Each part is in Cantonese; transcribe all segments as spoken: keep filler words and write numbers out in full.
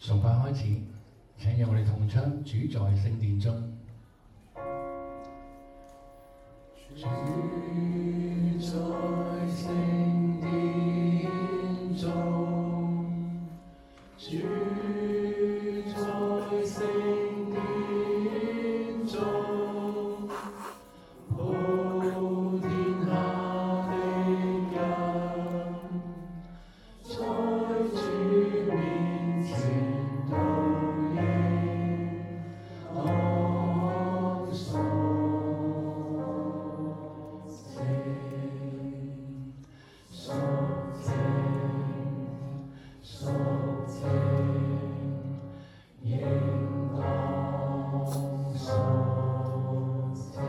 崇拜開始，請讓我哋同唱主在聖殿中。主在聖殿中，主在聖殿中，普天下的人，在主面前都應昂首稱肅靜肅靜，應當肅靜。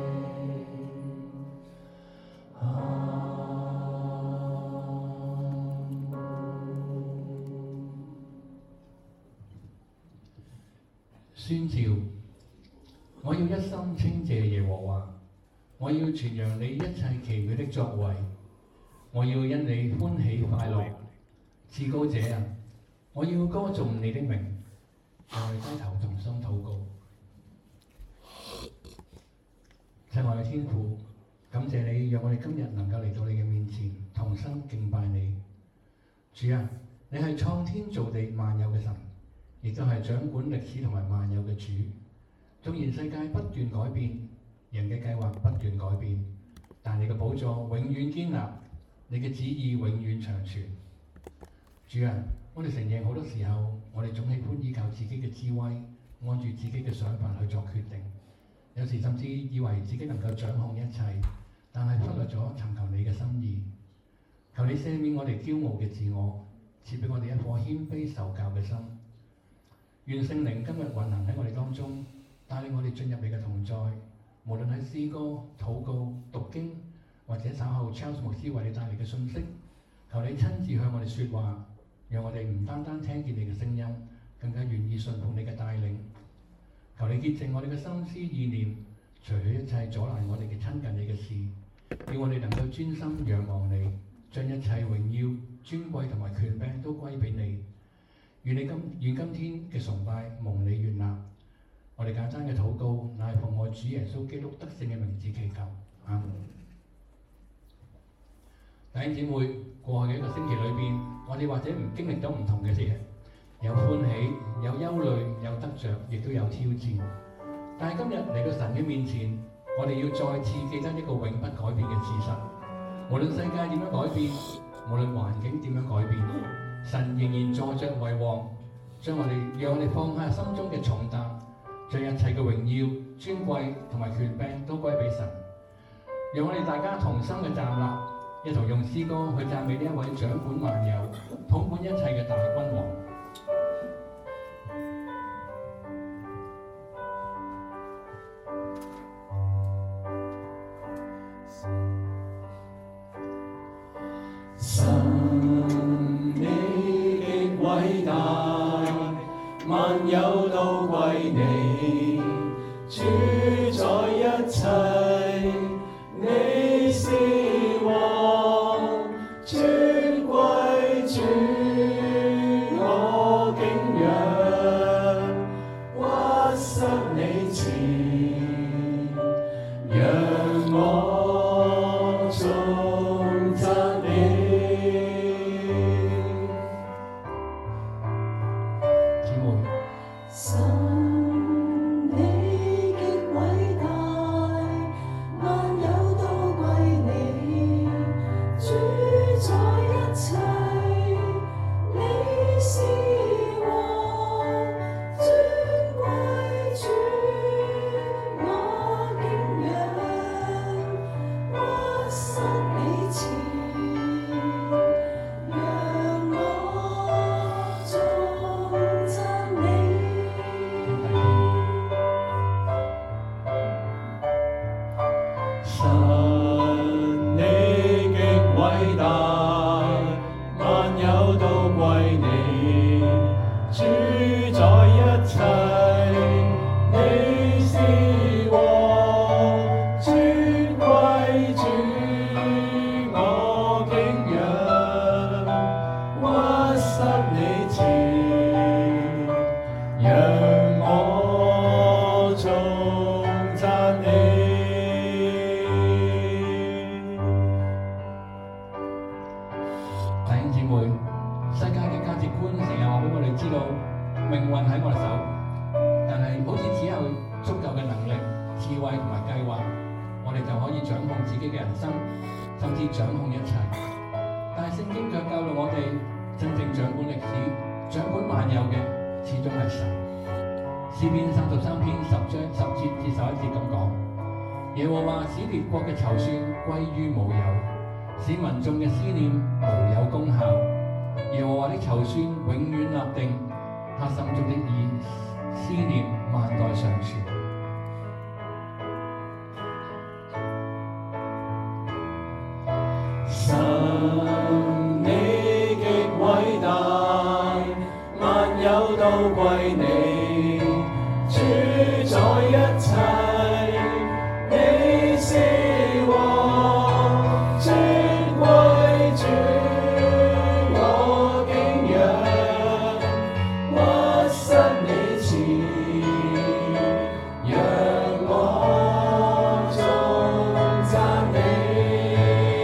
宣召，我要一心稱謝耶和華，我要傳揚你一切奇妙的作為，我要因你歡喜快樂。至高者啊，我要歌頌你的名。我哋低頭同心禱告。親愛嘅天父，感謝你讓我哋今日能夠嚟到你嘅面前，同心敬拜你。主啊，你係創天造地萬有嘅神，亦都係掌管歷史同埋萬有嘅主。縱然世界不斷改變，人嘅計劃不斷改變，但你嘅寶座永遠堅立，你嘅旨意永遠長存。主啊，我哋承認好多時候，我哋總喜歡依靠自己嘅智慧，按住自己嘅想法去作決定。有時甚至以為自己能夠掌控一切，但係忽略咗尋求你嘅心意。求你赦免我哋驕傲嘅自我，賜俾我哋一顆謙卑受教嘅心。願聖靈今日運行喺我哋當中，帶領我哋進入你嘅同在。無論係詩歌、禱告、讀經，或者稍後 Charles 牧師為你帶嚟嘅信息，求你親自向我哋說話，讓我哋唔單單聽見你嘅聲音，更加願意順服你嘅帶領。求你潔淨我哋嘅心思意念，除去一切阻攔我哋嘅親近你嘅事，叫我哋能夠專心仰望你，將一切榮耀、尊貴同埋權柄都歸俾你。願你今願今天嘅崇拜蒙你悅納。我哋簡單嘅禱告，乃係奉我主耶穌基督得勝嘅名字祈求。阿門。弟兄姊妹，過去嘅一個星期裏邊，我哋或者唔經歷咗唔同嘅嘢，有歡喜，有憂慮，有得着，亦都有挑戰。但係今日嚟到神嘅面前，我哋要再次記得一個永不改變嘅事實。無論世界點樣改變，無論環境點樣改變，神仍然坐着為王，將我哋讓我哋放下心中嘅重擔，將一切嘅榮耀、尊貴同埋權柄都歸俾神。讓我哋大家同心嘅站立，一同用詩歌去讚美呢一位掌管萬有、統管一切嘅大君王。神你極偉大，萬有都歸你，主宰一切，你是王，尊貴主，我敬仰，屈膝你前，讓我頌讚你。 運喺我哋手，但係好似只有足夠嘅能力、智慧同埋計劃，我哋就可以掌控自己嘅人生，甚至掌控一切。但係聖經卻教導我哋，真正掌管歷史、掌管萬有嘅，始終係神。詩篇三十三篇十章十節至十一節咁講：耶和華使列國嘅籌算歸於無有，使民眾嘅思念無有功效。耶和華的籌算永遠立定，他心中的意思念萬代常存。 神你極偉大，萬有都歸你，主宰一切，你是王，尊貴主，我敬仰，屈膝你前，讓我頌讚你。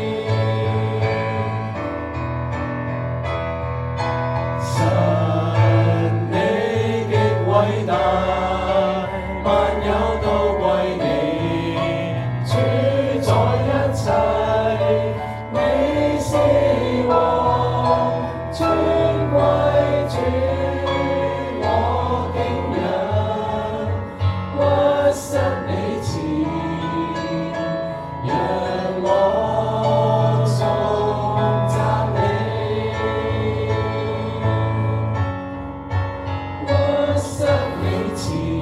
神你極偉大，萬有都歸你，主宰一切，你是王，尊貴主，我敬仰，屈膝你前，讓我頌讚你。屈膝你前，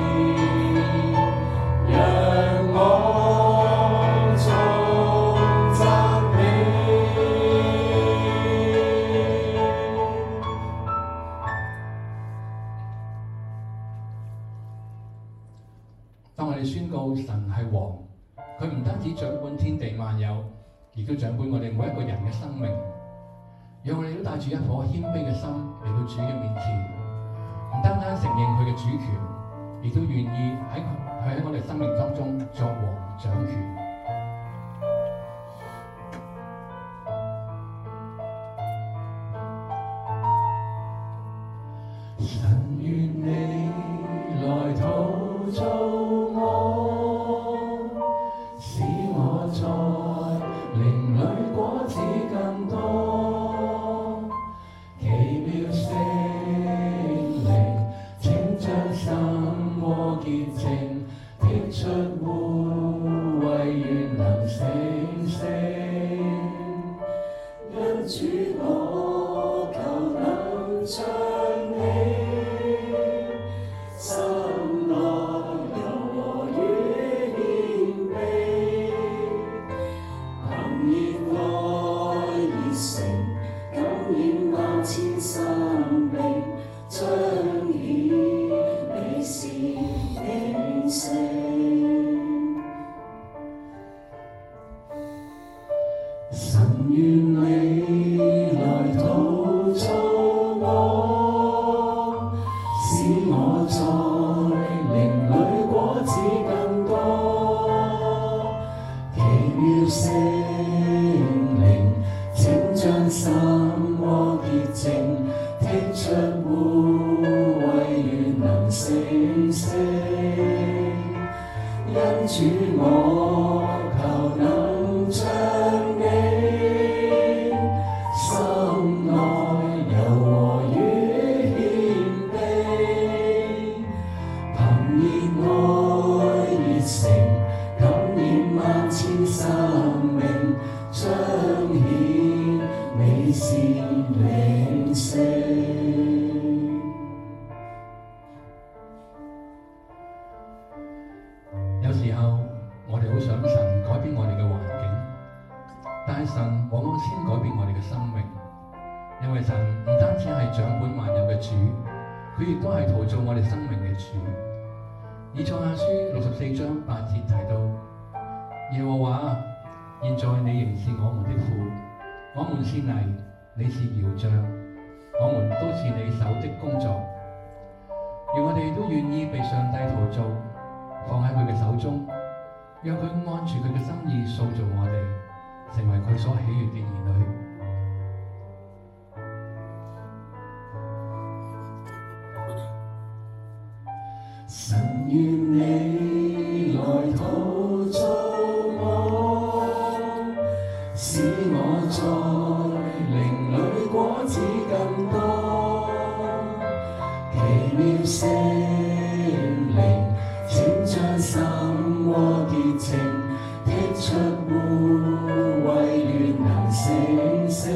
讓我頌讚你。 當我哋宣告神係王，佢唔單止掌管天地萬有，亦都掌管我哋每一個人嘅生命。讓我哋都帶住一顆謙卑嘅心嚟到主嘅面前，唔單單承認佢嘅主權，亦都願意喺佢喺我哋生命當中作王掌權。 神願你來陶造我，使我在靈裡果子更多，奇妙聖靈，請將心和潔淨剔出污穢，願能成聖。因主我求能像你，心內柔和與謙卑，憑熱愛熱誠，感染萬千生命，彰顯你是永聖。神願你來陶造我，使我在靈裡果子更多，奇妙聖靈，請將心和潔淨剔出污穢，願能成聖。因主我求能像你，心內柔和與謙卑，憑熱愛熱誠，感染萬千生命，彰顯你是永聖。 有時候我哋好想神改變我哋嘅環境，但係神往往先改變我哋嘅生命，因為神唔單止係掌管萬有嘅主，佢亦都係陶造我哋生命嘅主。以賽亞書六十四章八節提到：耶和華，現在你仍是我們的父，我們是泥，你是窯匠，我們都是你手的工作。願我哋都願意被上帝陶造，放喺佢嘅手中，讓佢按住佢嘅心意塑造我哋，成為佢所喜悅嘅兒女。 神願你來陶造我，使我在靈裡果子更多。奇妙聖靈，請將心和潔淨剔出污穢，願能成聖。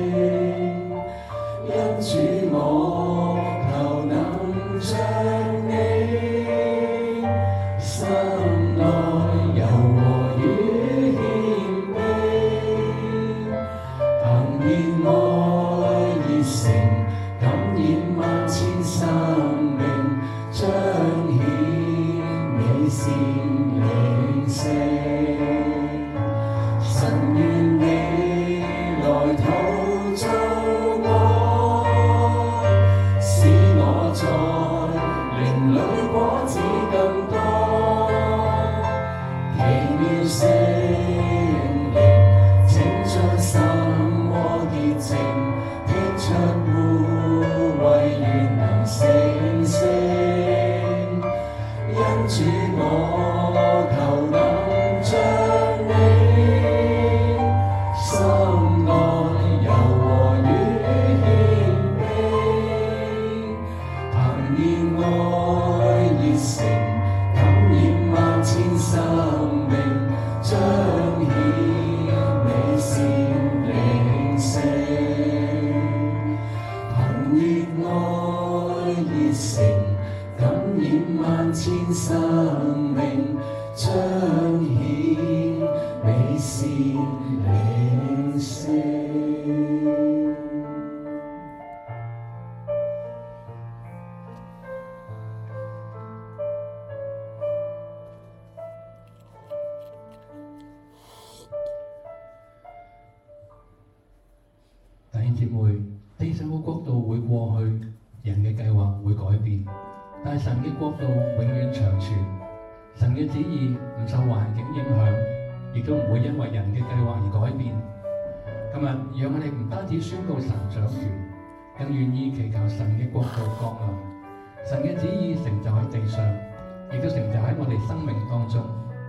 因主我求能像你，心內柔和與謙卑，憑熱愛熱誠感染萬千生命，彰顯美善靈性。神願你來陶造我，使我在靈裡果子更多。奇妙聖靈，請將心和潔淨剔出污穢，願能成聖。因主我求能像你，心內柔和與謙卑，憑熱愛熱誠感染萬千生命，彰顯美善靈性。憑熱愛熱誠感染萬千生命，彰顯美善靈性。 弟兄姊妹，地上嘅國度會過去，人嘅計劃會改變，但係神嘅國度永遠長存。神嘅旨意唔受環境影響，亦都唔會因為人嘅計劃而改變。今日讓我哋唔單止宣告神掌權，更願意祈求神嘅國度降臨，神嘅旨意成就喺地上，亦都成就喺我哋生命當中。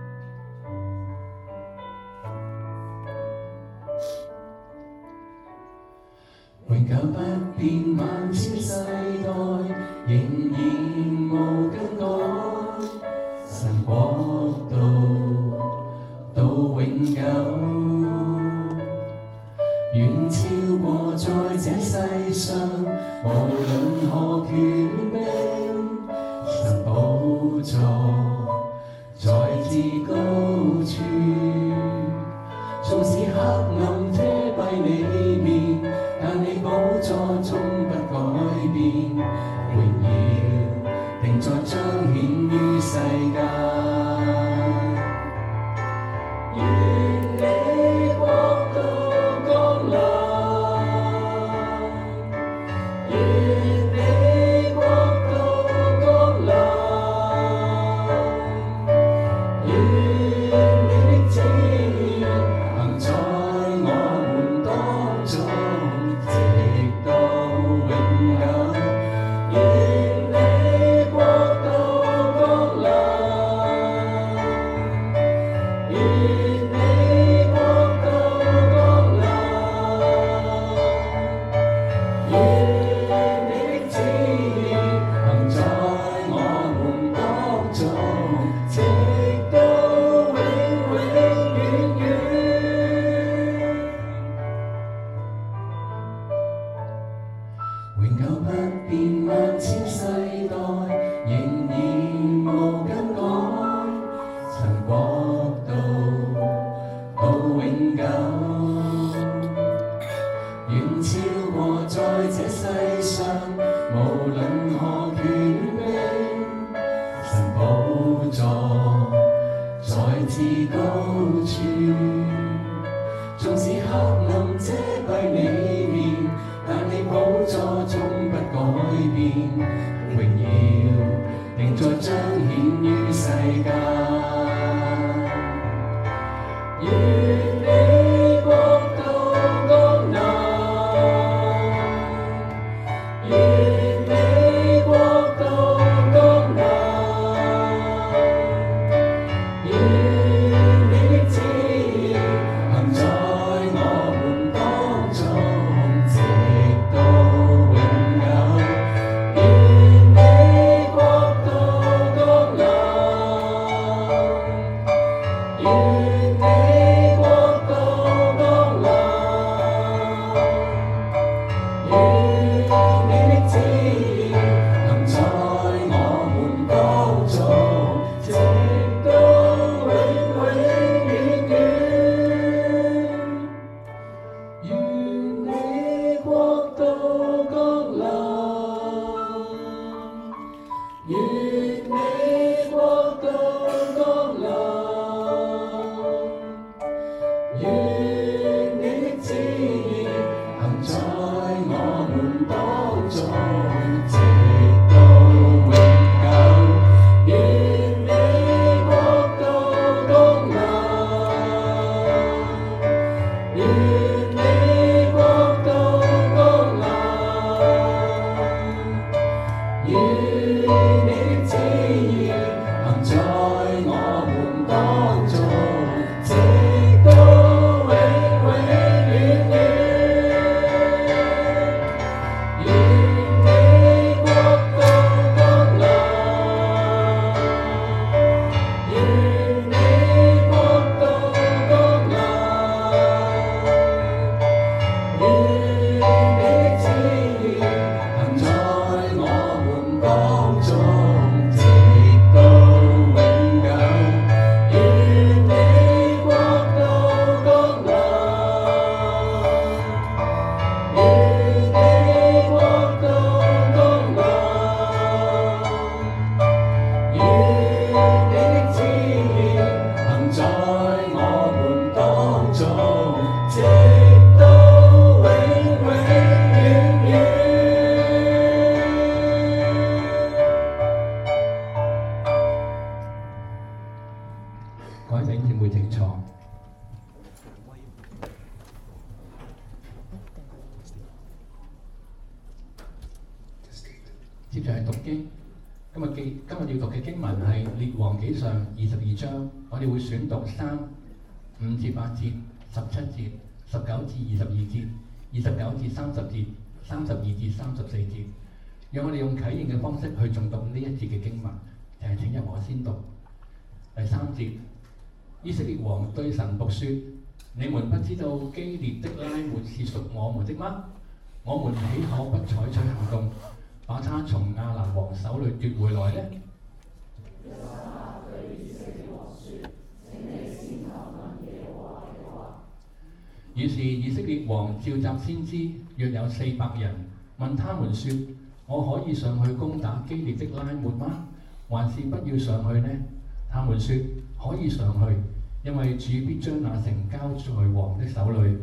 永久不變，萬千世代仍然無更改。神國度到永久，遠超過在這世上無論何權柄。神寶座在至高處，縱使黑暗遮蔽你面，但你寶座終不改變，榮耀定在彰顯於世間。願你國度降臨，願你國度降臨，願你的旨意行在我們當中，直到永久。願你國度降臨，願你國度降臨，願你的旨意行在我們當中，直到永永遠遠。永久不變，萬千世代仍然無更改。神國度到永久，遠超過在這世上無論何權柄。神寶座在至高處，縱使黑暗遮蔽你面，但你寶座終不改變，榮耀定在彰顯於世間。願你國度降臨，願你國度降臨， 願你的旨意行在我們當中，直到永永遠遠。願你國度降臨，願你國度降臨，願你的旨意行在我們當中，直到永久。願你國度降臨，願你國度降臨，願你的旨意行在我們當中，直到永永遠遠。 各位弟兄姊妹請坐。接住係讀經。今日記今日要讀嘅經文係《列王紀上》二十二章，我哋會選讀三、五至八節、十七節、十九至二十二節、二十九至三十節、三十二至三十四節。讓我哋用啟應嘅方式去誦讀呢一節嘅經文。誒，請由我先讀。第三節，以色列王對神僕說：你們不知道基列的拉末是屬我們的嗎？我們豈可不採取行動，把他從亞蘭王手裏奪回來呢？於是以色列王召集先知，約有四百人，問他們說：我可以上去攻打基列的拉末嗎？還是不要上去呢？他們說：可以上去，因為主必將那城交在王的手裏。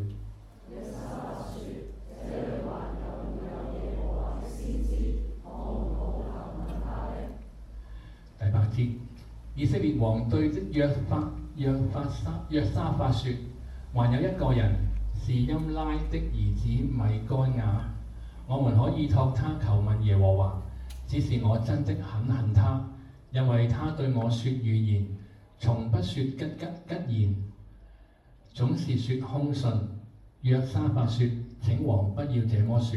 第八節，以色列王對約法約法沙約沙法說：還有一個人是音拉的兒子米該亞，我們可以託他求問耶和華。只是我真的很恨他，因為他對我說預言，從不說吉吉吉言，總是說空信。約沙法說：請王不要這麼說。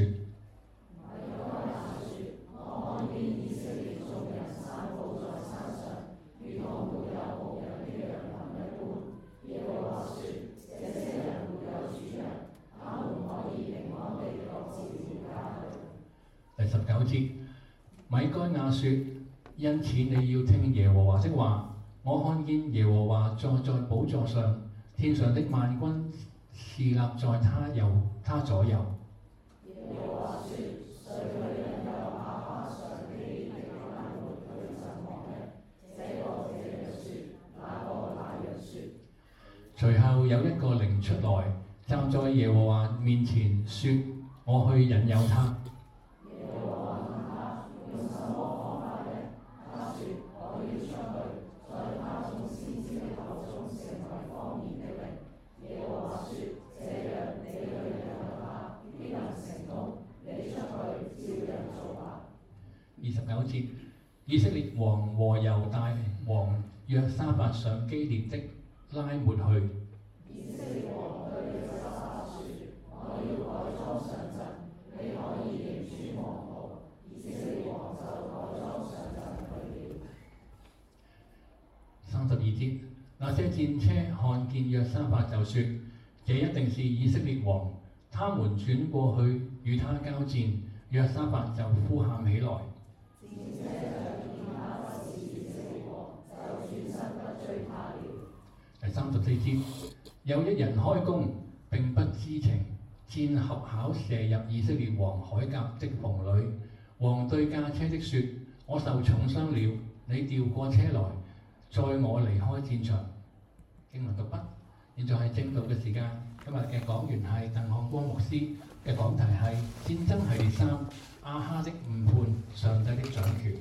第十九節，米該亞說：因此你要聽耶和華的話。我看見耶和華坐在寶座上，天上的萬軍侍立在他右他左右。耶和華說：誰為人有亞哈上基列的拉末對神王呢？這個這樣說，那個那樣說。隨後有一個靈出來，站在耶和華面前，說：我去引誘他。二十九節，以色列王和猶大王約沙法上基列的拉末去。以色列王對約沙法說：我要改裝上陣，你可以認主王號。以色列王就改裝上陣去了。三十二節，那些戰車看見約沙法就說：這一定是以色列王。他們轉過去與他交戰，約沙法就呼喊起來。第三十四節，有一人開弓，並不知情，箭合巧射入以色列王鎧甲的縫裏。王對駕車的說：我受重傷了，你調過車來，載我離開戰場。經文讀畢，現在係正道嘅時間。今日嘅講員係鄧漢光牧師，嘅講題係戰爭系列三：亞哈的誤判，上帝的掌權。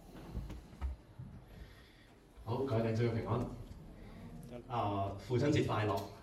好，各位弟兄姊妹平安。啊，父親節快樂！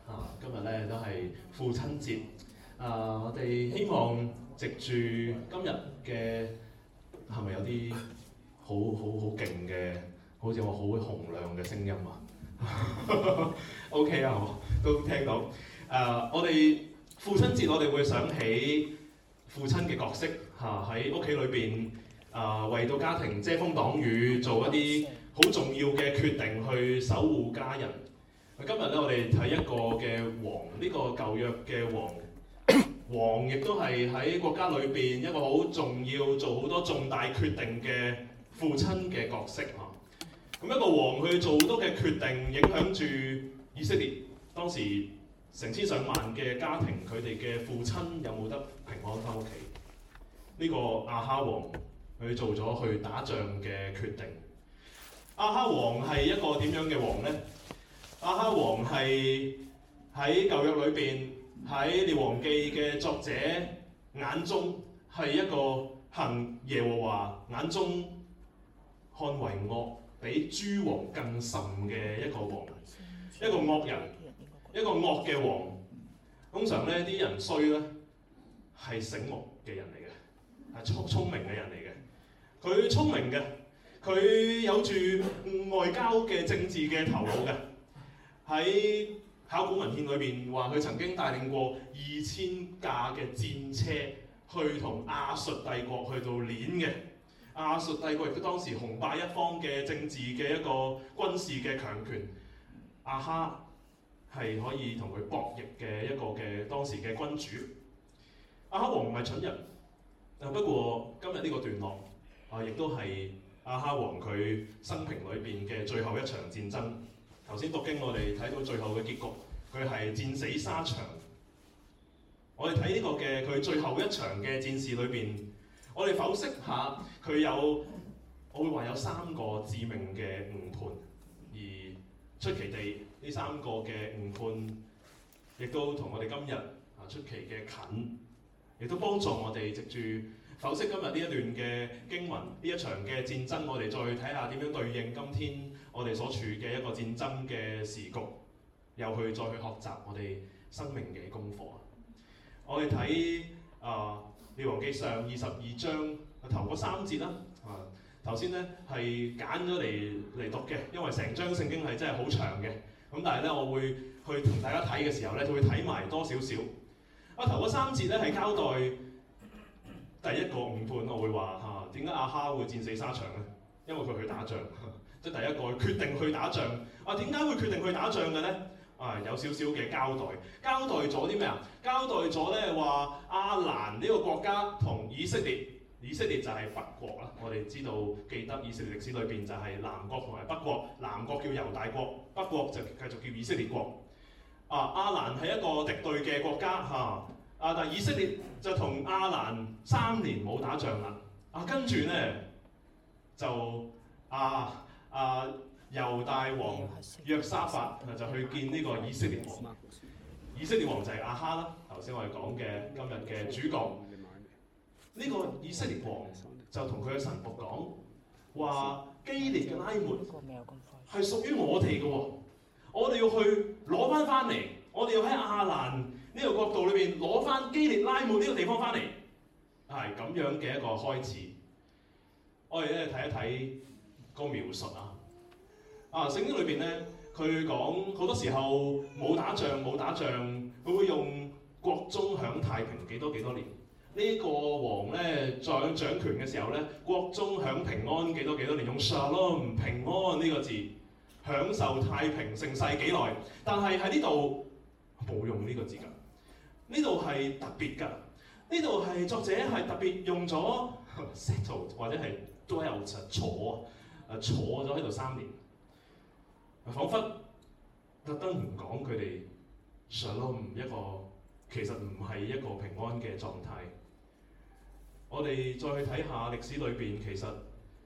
啊，今日咧都係父親節。啊，我哋希望藉住今日嘅係咪有啲好好好勁嘅，好似我好洪亮嘅聲音啊？OK 啊，我都聽到。誒、啊，我哋父親節，我哋會想起父親嘅角色嚇，喺屋企裏邊啊，為到家庭遮風擋雨，做一啲好重要嘅決定去守護家人。今日咧，我哋睇一個嘅王，呢、這個舊約嘅王，王亦都係喺國家裏邊一個好重要、做好多重大決定嘅父親嘅角色嚇。咁一個王去做好多嘅決定，影響住以色列當時成千上萬嘅家庭，佢哋嘅父親有冇得平安翻屋企？呢、這個亞哈王佢做咗去打仗嘅決定。亞哈王係一個點樣嘅王呢？亞哈王係喺舊約裏邊，喺列王記嘅作者眼中係一個行耶和華眼中看為惡，比諸王更甚嘅一個王，一個惡人，一個惡嘅王。通常咧啲人衰咧係醒目嘅人嚟嘅，係聰聰明嘅人嚟嘅。佢聰明嘅，佢有住外交嘅政治嘅頭腦嘅。喺考古文獻裏邊話，佢曾經帶領過二千架嘅戰車去同亞述帝國去到攣嘅。亞述帝國亦都當時雄霸一方嘅政治嘅一個軍事嘅強權。亞哈係可以同佢博弈嘅一個嘅當時嘅君主。亞哈王唔係蠢人，不過今日呢個段落啊，亦都係亞哈王佢生平裏邊嘅最後一場戰爭。頭先讀經，我哋睇到最後嘅結局，佢係戰死沙場。我哋睇呢個嘅佢最後一場嘅戰事裏邊，我哋剖析下佢有，我會話有三個致命嘅誤判，而出奇地呢三個嘅誤判，亦都同我哋今日啊出奇嘅近，亦都幫助我哋藉住剖析今日呢一段嘅經文，呢一場嘅戰爭，我哋再睇下點樣對應今天我哋所處嘅一個戰爭嘅時局，又去再去學習我哋生命嘅功課。我哋睇啊《列王記上》二十二章頭嗰三節啦。啊，頭先咧係揀咗嚟嚟讀嘅，因為成章聖經係真係好長嘅。咁但係咧，我會去同大家睇嘅時候咧，就會睇埋多少少。啊，頭嗰三節咧係交代第一個誤判，我會話嚇點解亞哈會戰死沙場咧？因為佢去打仗。即係第一個決定去打仗，啊點解會決定去打仗嘅咧？啊有少少嘅交代，交代咗啲咩啊？交代咗咧話亞蘭呢個國家同以色列，以色列就係北國啦。我哋知道記得以色列歷史裏邊就係南國同埋北國，南國叫猶大國，北國就繼續叫以色列國。啊亞蘭係一個敵對嘅國家嚇，啊但係以色列就同亞蘭三年冇打仗啦。啊跟住咧就啊。啊，猶大王約沙法就去見呢個以色列王，以色列王就係亞哈啦。頭先我哋講嘅今日嘅主角，呢、這個以色列王就同佢嘅臣僕講話：基列嘅拉末係屬於我哋嘅喎，我哋要去攞翻翻嚟，我哋要喺亞蘭呢個國度裏邊攞翻基列拉末呢個地方翻嚟，係咁樣嘅一個開始。我哋咧睇一睇個描述啊！啊，聖經裏邊咧，佢講好多時候冇打仗冇打仗，佢會用國中享太平幾多幾多年。呢、這個王咧在掌權嘅時候咧，國中享平安幾多幾多年，用 shalom 平安呢個字，享受太平盛世幾耐。但係喺呢度冇用呢個字㗎，呢度係特別㗎，呢度係作者係特別用咗 settle 或者係 dwell 坐。誒坐咗喺度三年，彷彿特登唔講佢哋 shalom 一個，其實唔係一個平安嘅狀態。我哋再去睇下歷史裏邊，其實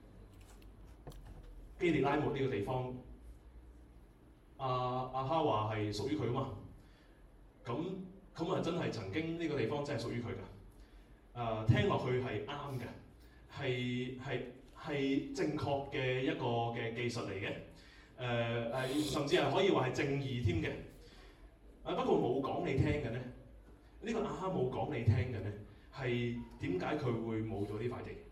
基列拉末呢個地方，阿亞哈話係屬於佢啊嘛。咁咁啊，真係曾經呢個地方真係屬於佢㗎。誒、啊、聽落去係啱嘅，係係。係正確嘅一個嘅技術嚟嘅，誒、呃、係甚至係可以話係正義添嘅。啊不講你聽嘅呢？呢、這個亞哈冇講你聽嘅呢？係點解佢會冇咗呢塊地？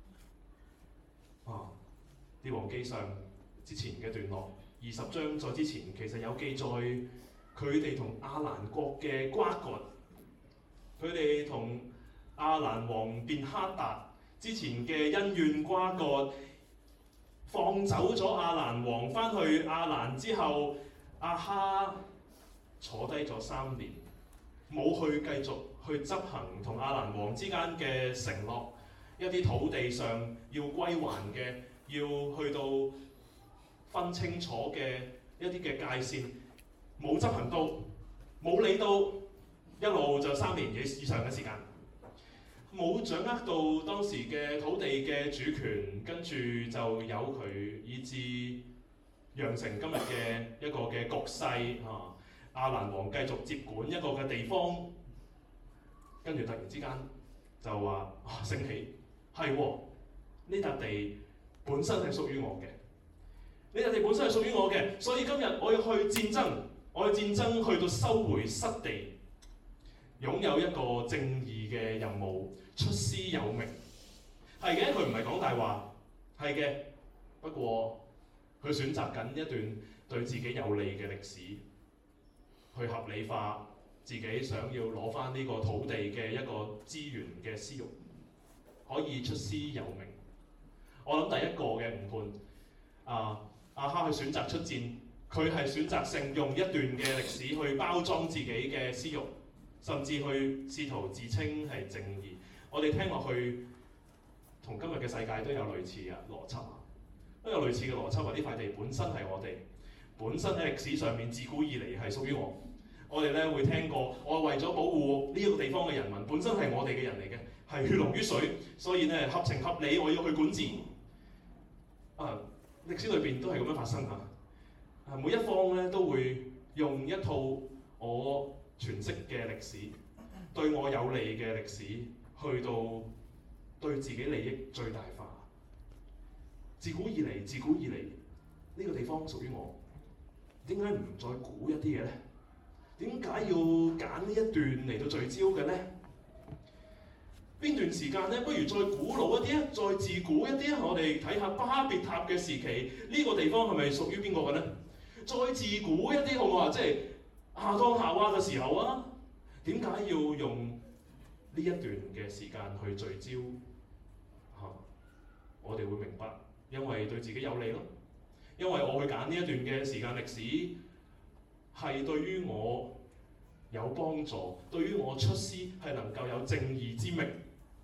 啊，列王記上之前嘅段落，二十章再之前，其實有記載佢哋同亞蘭國嘅瓜葛，佢哋同亞蘭王便哈達之前嘅恩怨瓜葛，放走咗亞蘭王翻去亞蘭之後，亞哈坐低咗三年，冇去繼續去執行同亞蘭王之間嘅承諾，一啲土地上要歸還嘅，要去到分清楚嘅一啲嘅界線，冇執行到，冇理到，一路就三年以上嘅時間，冇掌握到當時嘅土地嘅主權，跟住就由佢以致釀成今日嘅一個嘅局勢嚇。亞蘭王繼續接管一個嘅地方，跟住突然之間就話啊升起，係喎，呢笪地本身係屬於我嘅，呢笪地本身係屬於我嘅，所以今日我要去戰爭，我要戰爭去到收回失地，擁有一個正義嘅任務，出師有名。係嘅，佢唔係講大話，係嘅，不過佢選擇緊一段對自己有利嘅歷史，去合理化自己想要攞翻呢個土地嘅一個資源嘅私欲，可以出師有名。我諗第一個嘅誤判，啊亞哈去選擇出戰，佢係選擇性用一段嘅歷史去包裝自己嘅私欲，甚至去試圖自稱係正義。我哋聽落去同今日嘅世界都有類似嘅邏輯啊，都有類似嘅邏輯。話呢塊地本身係我哋。本身喺歷史上面自古以嚟係屬於我，我哋咧會聽過，我為咗保護呢一個地方嘅人民，本身係我哋嘅人嚟嘅，係血濃於水，所以咧合情合理，我要去管治。啊，歷史裏邊都係咁樣發生嚇。啊，每一方咧都會用一套我詮釋嘅歷史，對我有利嘅歷史，去到對自己利益最大化。自古以嚟，自古以嚟呢個地方屬於我。點解唔再估一啲嘅咧？點解要揀呢一段嚟到聚焦嘅咧？邊段時間咧？不如再古老一啲啊，再自古一啲啊！我哋睇下巴別塔嘅時期，呢個地方係咪屬於邊個嘅咧？再自古一啲好唔好啊？即係亞當夏娃嘅時候啊？點解要用呢一段嘅時間去聚焦？嚇、啊，我哋會明白，因為對自己有利咯。因為我去揀呢一段嘅時間歷史，係對於我有幫助，對於我出師係能夠有正義之名。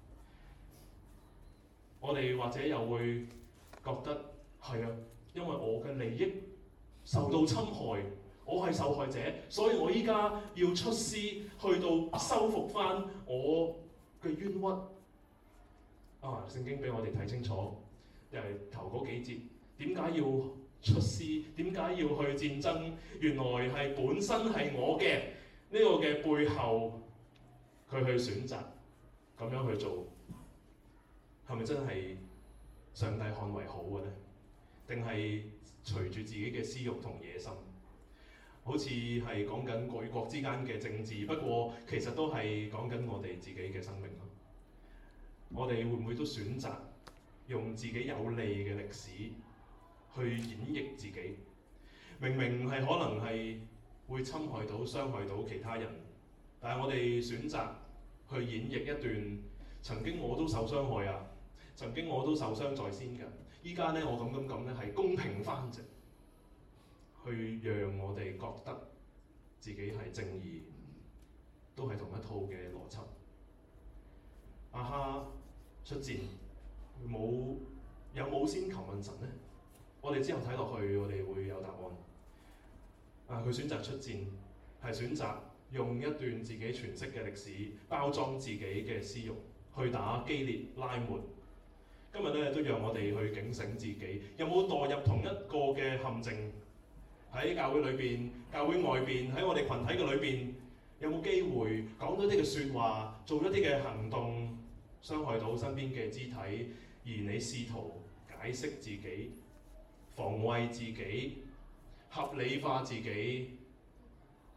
我哋或者又會覺得係啊，因為我嘅利益受到侵害，我係受害者，所以我依家要出師去到修復翻我嘅冤屈。啊，聖經俾我哋睇清楚，又係頭嗰幾節，點解要出師？點解要去戰爭？原來係本身係我嘅呢個嘅背後，佢去選擇咁樣去做，係咪真係上帝看為好嘅呢？定係隨住自己嘅私欲同野心？好似係講緊國與國之間嘅政治，不過其實都係講緊我哋自己嘅生命咯。我哋會唔會都選擇用自己有利嘅歷史去演繹自己？明明係可能係會侵害到、傷害到其他人，但係我哋選擇去演繹一段曾經我都受傷害啊，曾經我都受傷在先嘅。依家咧，我咁咁咁咧係公平翻啫，去讓我哋覺得自己係正義，都係同一套嘅邏輯。亞哈出戰冇有冇先求問神呢？我哋之後睇落去，我哋會有答案。啊，佢選擇出戰，係選擇用一段自己詮釋嘅歷史，包裝自己嘅私欲，去打基列拉末。今日咧都讓我哋去警醒自己，有冇墮入同一個嘅陷阱？喺教會裏邊、教會外邊、喺我哋群體嘅裏邊，有冇機會講咗啲嘅説話，做咗啲嘅行動，傷害到身邊嘅肢體，而你試圖解釋自己、防衛自己、合理化自己，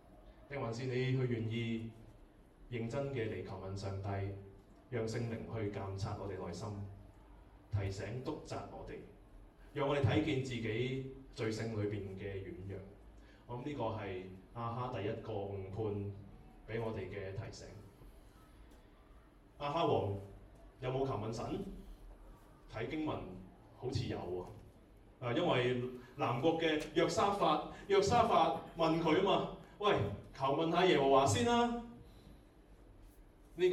定還是你去願意認真嘅嚟求問上帝，讓聖靈去監察我哋內心，提醒督責我哋，讓我哋睇見自己罪性裏邊嘅軟弱。我諗呢個係亞哈第一個誤判俾我哋嘅提醒。亞哈王有冇求問神？睇經文好似有喎，啊，因為南國嘅約沙法，約沙法問佢啊嘛，喂，求問下耶和華先啦。呢、這個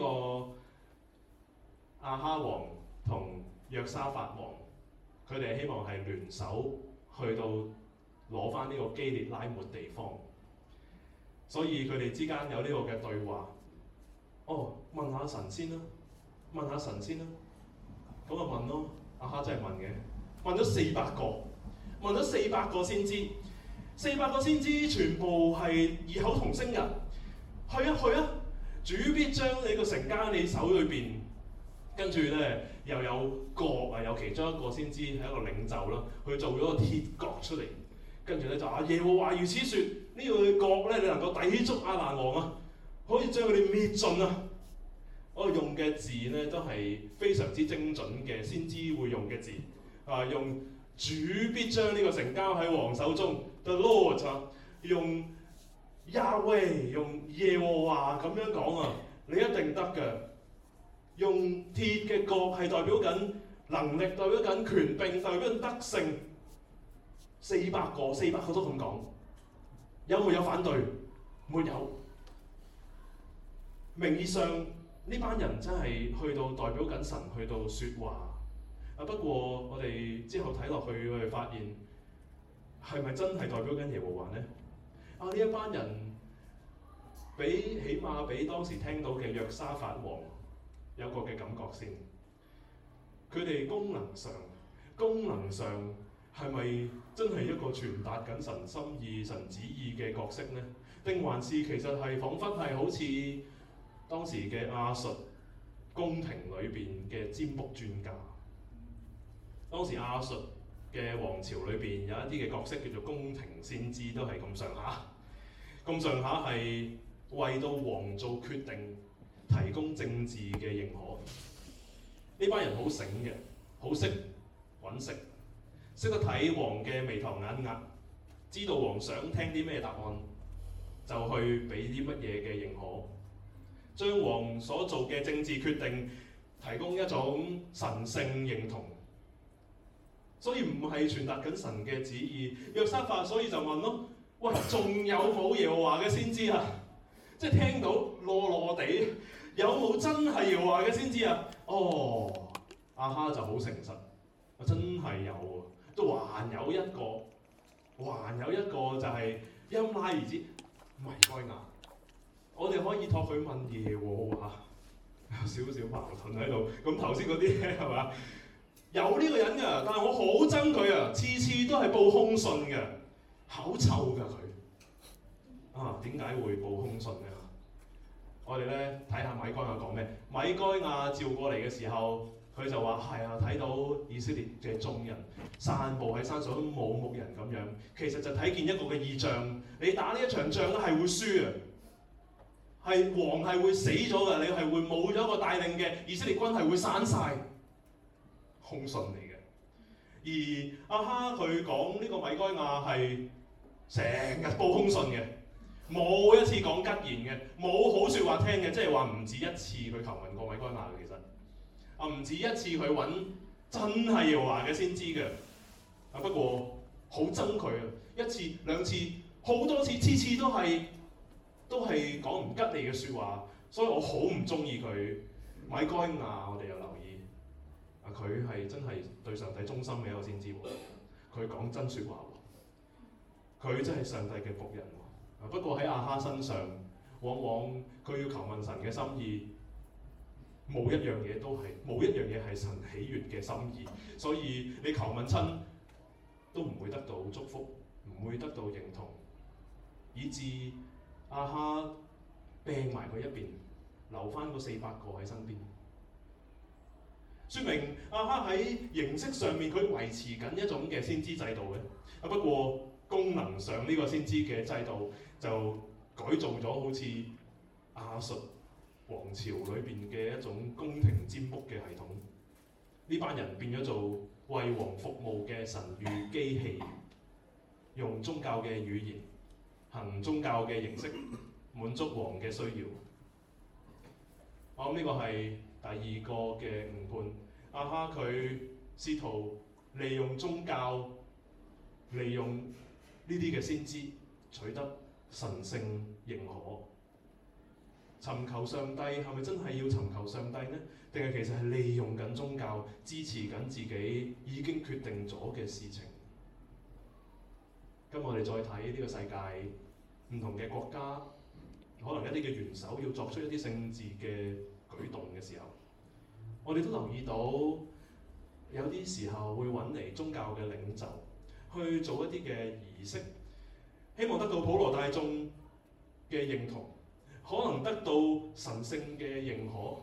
亞哈王同約沙法王，佢哋希望係聯手去到攞翻呢個基列拉末地方，所以佢哋之間有呢個嘅對話。哦，問下神先啦，問下神先啦，咁就問咯。亞哈真係問嘅，問咗四百個，問咗四百個先知，四百個先知全部係異口同聲人，去啊去啊，主必將你個城交喺你手裏邊。跟住咧又有角啊，有其中一個先知係一個領袖啦，去做咗個鐵角出嚟。跟住咧就話耶和華如此説，呢、這個角咧你能夠抵觸亞蘭王啊，可以將佢哋滅盡啊！我用嘅字咧都係非常之精準嘅先知會用嘅字，啊，用主必將呢個城交喺王手中 ，the Lord 用 Yahweh 用耶和華咁樣講啊，你一定得嘅。用鐵嘅角係代表緊能力，代表緊權柄，代表緊德性。四百個，四百個都咁講，有冇有反對？沒有。名義上呢班人真係去到代表緊神，去到説話。啊，不過我哋之後睇落去，我哋發現係咪真係代表緊耶和華呢？啊，呢一班人比起碼比當時聽到嘅約沙法王有個嘅感覺先。佢哋功能上，功能上係咪真係一個傳達緊神心意、神旨意嘅角色呢？定還是其實係彷彿係好似當時嘅亞述宮廷裏邊嘅占卜專家？當時亞述嘅王朝裏邊有一啲嘅角色叫做宮廷先知，都係咁上下，咁上下係為到王做決定提供政治嘅認可。呢班人好醒嘅，好識揾食，識得睇王嘅眉頭眼額，知道王想聽啲咩答案，就去俾啲乜嘢嘅認可，將王所做嘅政治決定提供一種神聖認同。所以唔係傳達緊神嘅旨意。約沙法所以就問咯，喂，仲有冇耶和華嘅先知啊？即係聽到囉囉地，有冇真係耶和華嘅先知啊？哦，亞哈就好誠實，真係有喎，都還有一個，還有一個就係因拉而知米該亞。我哋可以託佢問耶和華，有少少矛盾喺度。咁頭先嗰啲咧係嘛？有呢個人㗎，但係我好憎佢啊！次次都係報兇信嘅，口臭㗎佢。啊，點解會報兇信咧？我哋咧睇下米該亞講咩？米該亞召過嚟嘅時候，佢就話：係啊，睇到以色列嘅眾人散步喺山上都冇牧人咁樣，其實就睇見一個嘅異象。你打呢一場仗咧係會輸嘅，係王係會死咗嘅，你係會冇咗一個帶領嘅以色列軍係會散晒。兇信嚟嘅。而亞哈佢講呢個米該亞係成日報兇信嘅，冇一次講吉言嘅，冇好説話聽嘅，即係話唔止一次佢求問過米該亞嘅。其實啊，唔止一次佢揾真係耶和華嘅先知嘅。啊，不過好憎佢啊，一次兩次好多次，次次都係都係講唔吉利嘅説話，所以我好唔中意佢。米該亞我哋有留意，啊，佢係真係對上帝忠心嘅一個先知喎，佢講真説話喎，佢真係上帝嘅僕人喎。啊，不過喺亞哈身上，往往佢要求問神嘅心意，冇一樣嘢都係冇一樣嘢係神喜悅嘅心意，所以你求問親都唔會得到祝福，唔會得到認同，以致亞哈掟埋佢一邊，留翻嗰四百個喺身邊，説明亞哈喺形式上面佢維持緊一種嘅先知制度嘅。啊，不過功能上呢個先知嘅制度就改造咗好似亞述王朝裏邊嘅一種宮廷占卜嘅系統。呢班人變咗做為王服務嘅神諭機器，用宗教嘅語言，行宗教嘅形式，滿足王嘅需要。我諗呢個係第二個嘅誤判。亞哈佢試圖利用宗教，利用呢啲嘅先知，取得神聖認可。尋求上帝係咪真係要尋求上帝呢？定係其實係利用緊宗教支持緊自己已經決定咗嘅事情？咁我哋再睇呢個世界唔同嘅國家，可能一啲嘅元首要作出一啲政治嘅舉動嘅時候，我哋都留意到有啲時候會揾嚟宗教嘅領袖去做一啲嘅儀式，希望得到普羅大眾嘅認同，可能得到神聖嘅認可。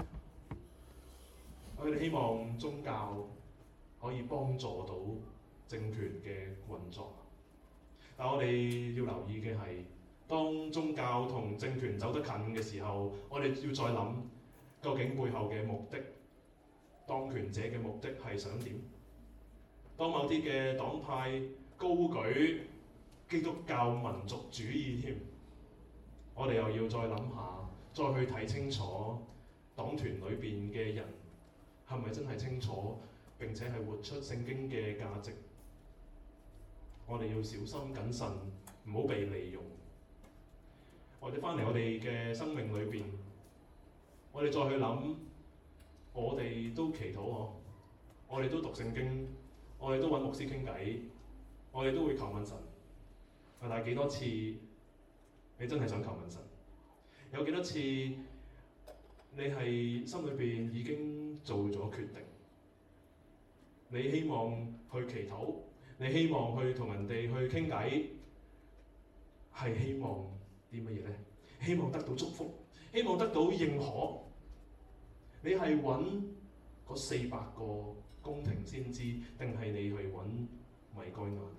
我哋希望宗教可以幫助到政權嘅運作。但我哋要留意嘅係，當宗教同政權走得近嘅時候，我哋要再諗究竟背後嘅目的，當權者嘅目的係想點？當某啲嘅黨派高舉基督教民族主義添，我哋又要再諗下，再去睇清楚黨團裏邊嘅人係咪真係清楚並且係活出聖經嘅價值？我哋要小心謹慎，唔好被利用。或者翻嚟我哋嘅生命裏邊，我哋再去諗，我哋都祈禱嗬，我哋都讀聖經，我哋都揾牧師傾偈，我哋都會求問神。但係幾多次你真係想求問神？有幾多次你係心裏邊已經做咗決定？你希望去祈禱，你希望去同人哋去傾偈，係希望啲乜嘢呢？希望得到祝福，希望得到認可。你係揾嗰四百個宮廷先知，定係你去揾米該亞呢？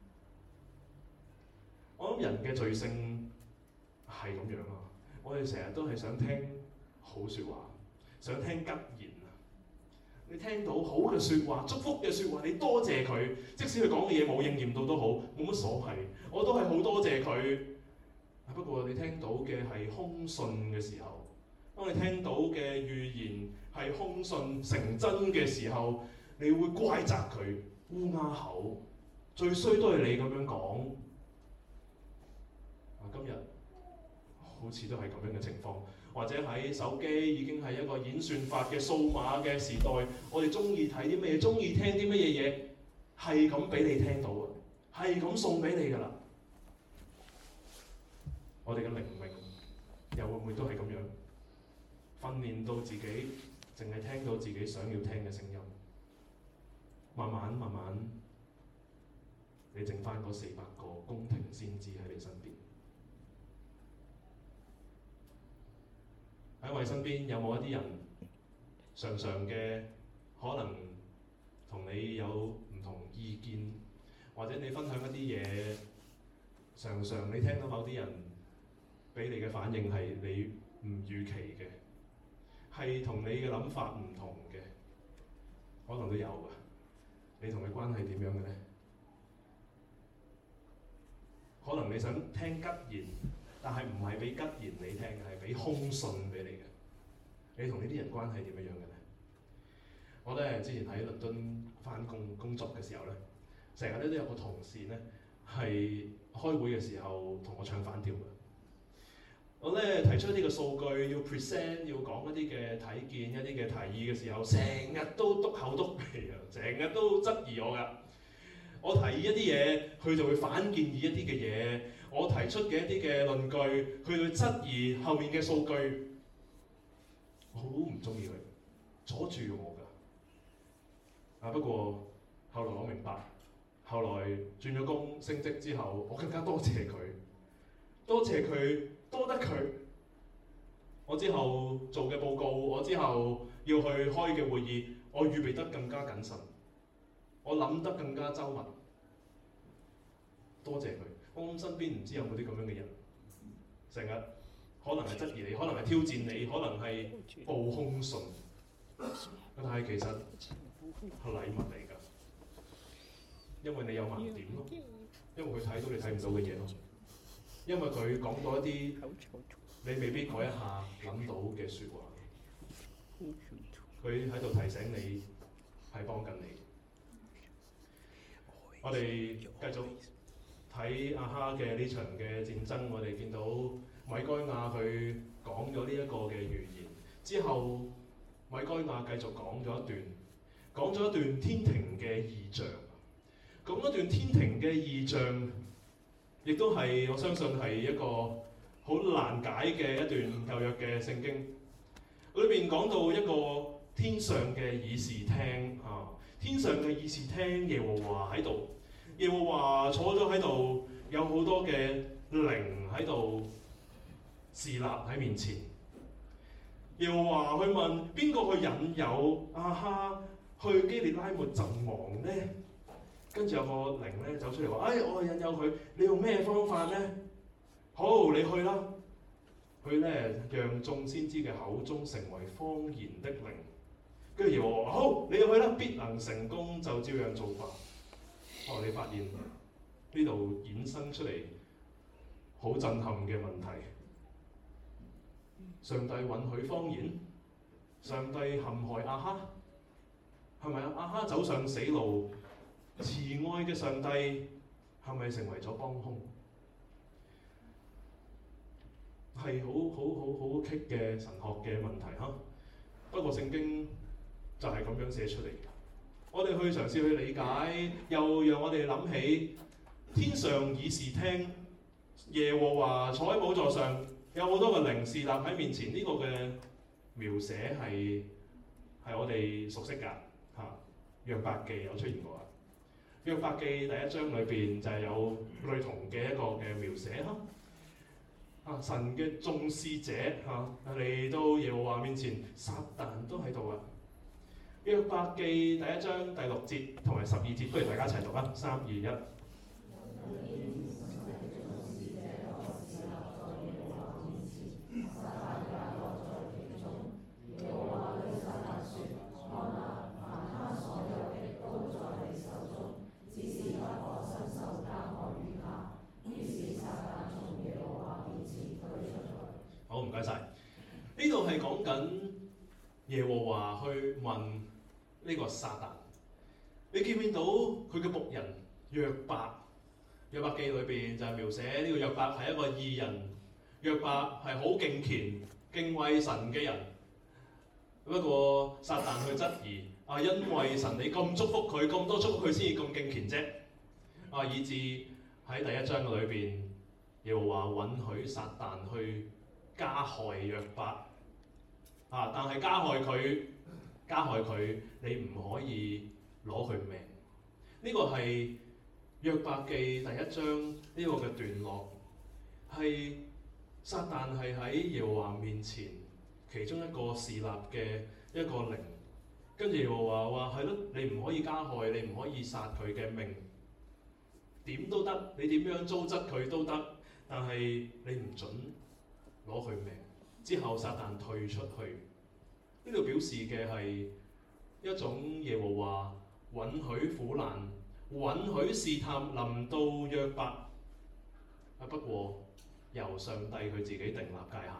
我諗人嘅罪性係咁樣啊！我哋成日都係想聽好説話，想聽吉言啊！你聽到好嘅説話、祝福嘅説話，你多謝佢，即使佢講嘅嘢冇應驗到都好，冇乜所謂，我都係好多謝佢。不過你聽到嘅係空信嘅時候，當你聽到嘅預言係空信成真嘅時候，你會怪責佢烏鴉口，最衰都係你咁樣講。啊，今日好似都係咁樣嘅情況，或者喺手機已經係一個演算法嘅數碼嘅時代，我哋中意睇啲咩嘢，中意聽啲乜嘢嘢，係咁俾你聽到啊，係咁送俾你㗎啦。我哋嘅靈命又會唔會都係咁樣訓練到自己，淨係聽到自己想要聽嘅聲音？慢慢慢慢，你剩翻嗰四百個宮廷先知喺你身邊。喺我哋身邊有冇一啲人，常常嘅可能同你有唔同意見，或者你分享一啲嘢，常常你聽到某啲人俾你嘅反應係你唔預期嘅，係同你嘅諗法唔同嘅，可能都有㗎。你同佢關係點樣嘅呢？可能你想聽吉言，但係唔係俾吉言你聽嘅，係俾空信俾你嘅。你同呢啲人關係點樣樣嘅呢？我咧之前喺倫敦返工工作嘅時候咧，成日咧都有個同事咧係開會嘅時候同我唱反調嘅。我咧提出一啲嘅數據，要 present， 要講一啲嘅睇見、一啲嘅提議嘅時候，成日都篤口篤鼻啊，成日都質疑我㗎。我提議一啲嘢，佢就會反建議一啲嘅嘢。我提出嘅一啲嘅論據，佢會質疑後面嘅數據。我好唔中意佢，阻住我㗎。啊不過後來我明白，後來轉咗工升職之後，我更加多謝佢，多謝佢。多得佢，我之後做嘅報告，我之後要去開嘅會議，我預備得更加謹慎，我諗得更加周密。多謝佢，我諗身邊唔知有冇啲咁樣嘅人， 成日可能係質疑你，可能係挑戰你，可能係報空信，但係其實係禮物嚟㗎，因為你有盲點咯，因為佢睇到你睇唔到嘅嘢咯，因為佢講到一啲你未必嗰一下諗到嘅説話，佢喺度提醒你係幫緊你。我哋繼續睇亞哈嘅呢場嘅戰爭，我哋見到米該亞佢講咗呢一個嘅預言之後，米該亞繼續講咗一段，講咗一段天庭嘅異象，講一段天庭嘅異象，亦都係我相信係一個好難解嘅一段舊約嘅聖經，裏邊講到一個天上嘅議事廳啊，天上嘅議事廳，耶和華喺度，耶和華坐咗喺度，有好多嘅靈喺度侍立喺面前。耶和華去問邊個去引誘亞哈去基列拉末陣亡呢？跟住有個靈咧走出嚟話：哎，我引誘佢，你用咩方法呢？好，你去啦。佢咧讓眾先知嘅口中成為謊言的靈。跟住耶和華話：好，你去啦，必能成功，就照樣做法。哦，你發現呢度衍生出嚟好震撼嘅問題。上帝允許謊言，上帝陷害亞哈，係咪啊？亞哈走上死路，慈愛嘅上帝係咪成為咗幫兇？係好好好好棘嘅神學嘅問題嚇。不過聖經就係咁樣寫出嚟嘅。我哋去嘗試去理解，又讓我哋諗起天上議事廳，耶和華坐喺寶座上，有好多個靈侍立喺面前。呢、這個嘅描寫係係我哋熟悉㗎嚇。約伯記有出現過啊。約伯記第一章裏邊就係有類同嘅一個嘅描寫嚇。啊，神嘅眾使者嚇嚟到耶和華面前，撒但都喺度啊。約伯記第一章第六節同埋十二節，不如大家一齊讀啊！三二一。好，唔該晒。呢度係講緊耶和華去問呢個撒但，你見唔見到佢嘅僕人約伯？約伯記裏邊就係描寫呢個約伯係一個義人，約伯係好敬虔、敬畏神嘅人。不過撒但去質疑啊，因為神你咁祝福佢，咁多祝福佢先至咁敬虔啫。啊，以致喺第一章嘅裏邊，耶和華允許撒但去加害約伯。啊，但係加害佢。加害佢，你唔可以攞佢命。呢、這個係約伯記第一章呢個嘅段落，係撒但係喺耶和華面前其中一個侍立嘅一個靈，跟住耶和華話：係咯，你唔可以加害，你唔可以殺佢嘅命，點都得，你點樣糟質佢都得，但係你唔準攞佢命。之後撒但退出去。呢度表示嘅係一種耶和華允許苦難、允許試探臨到約伯。啊，不過由上帝佢自己訂立界限。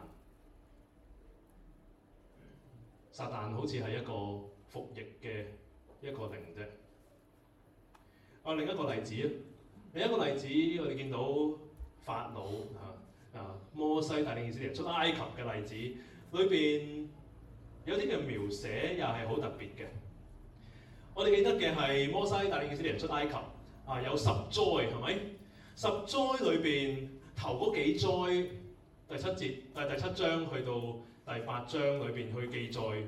撒但好似係一個服役嘅一個靈啫。啊，另一個例子啊，另一個例子我哋見到法老啊啊摩西帶領以色列人出埃及嘅例子裏邊。有啲嘅描寫又係好特別嘅。我哋記得嘅係摩西帶領以色列人出埃及，啊有十災係咪？十災裏邊頭嗰幾災，第七節、第第七章去到第八章裏邊去記載，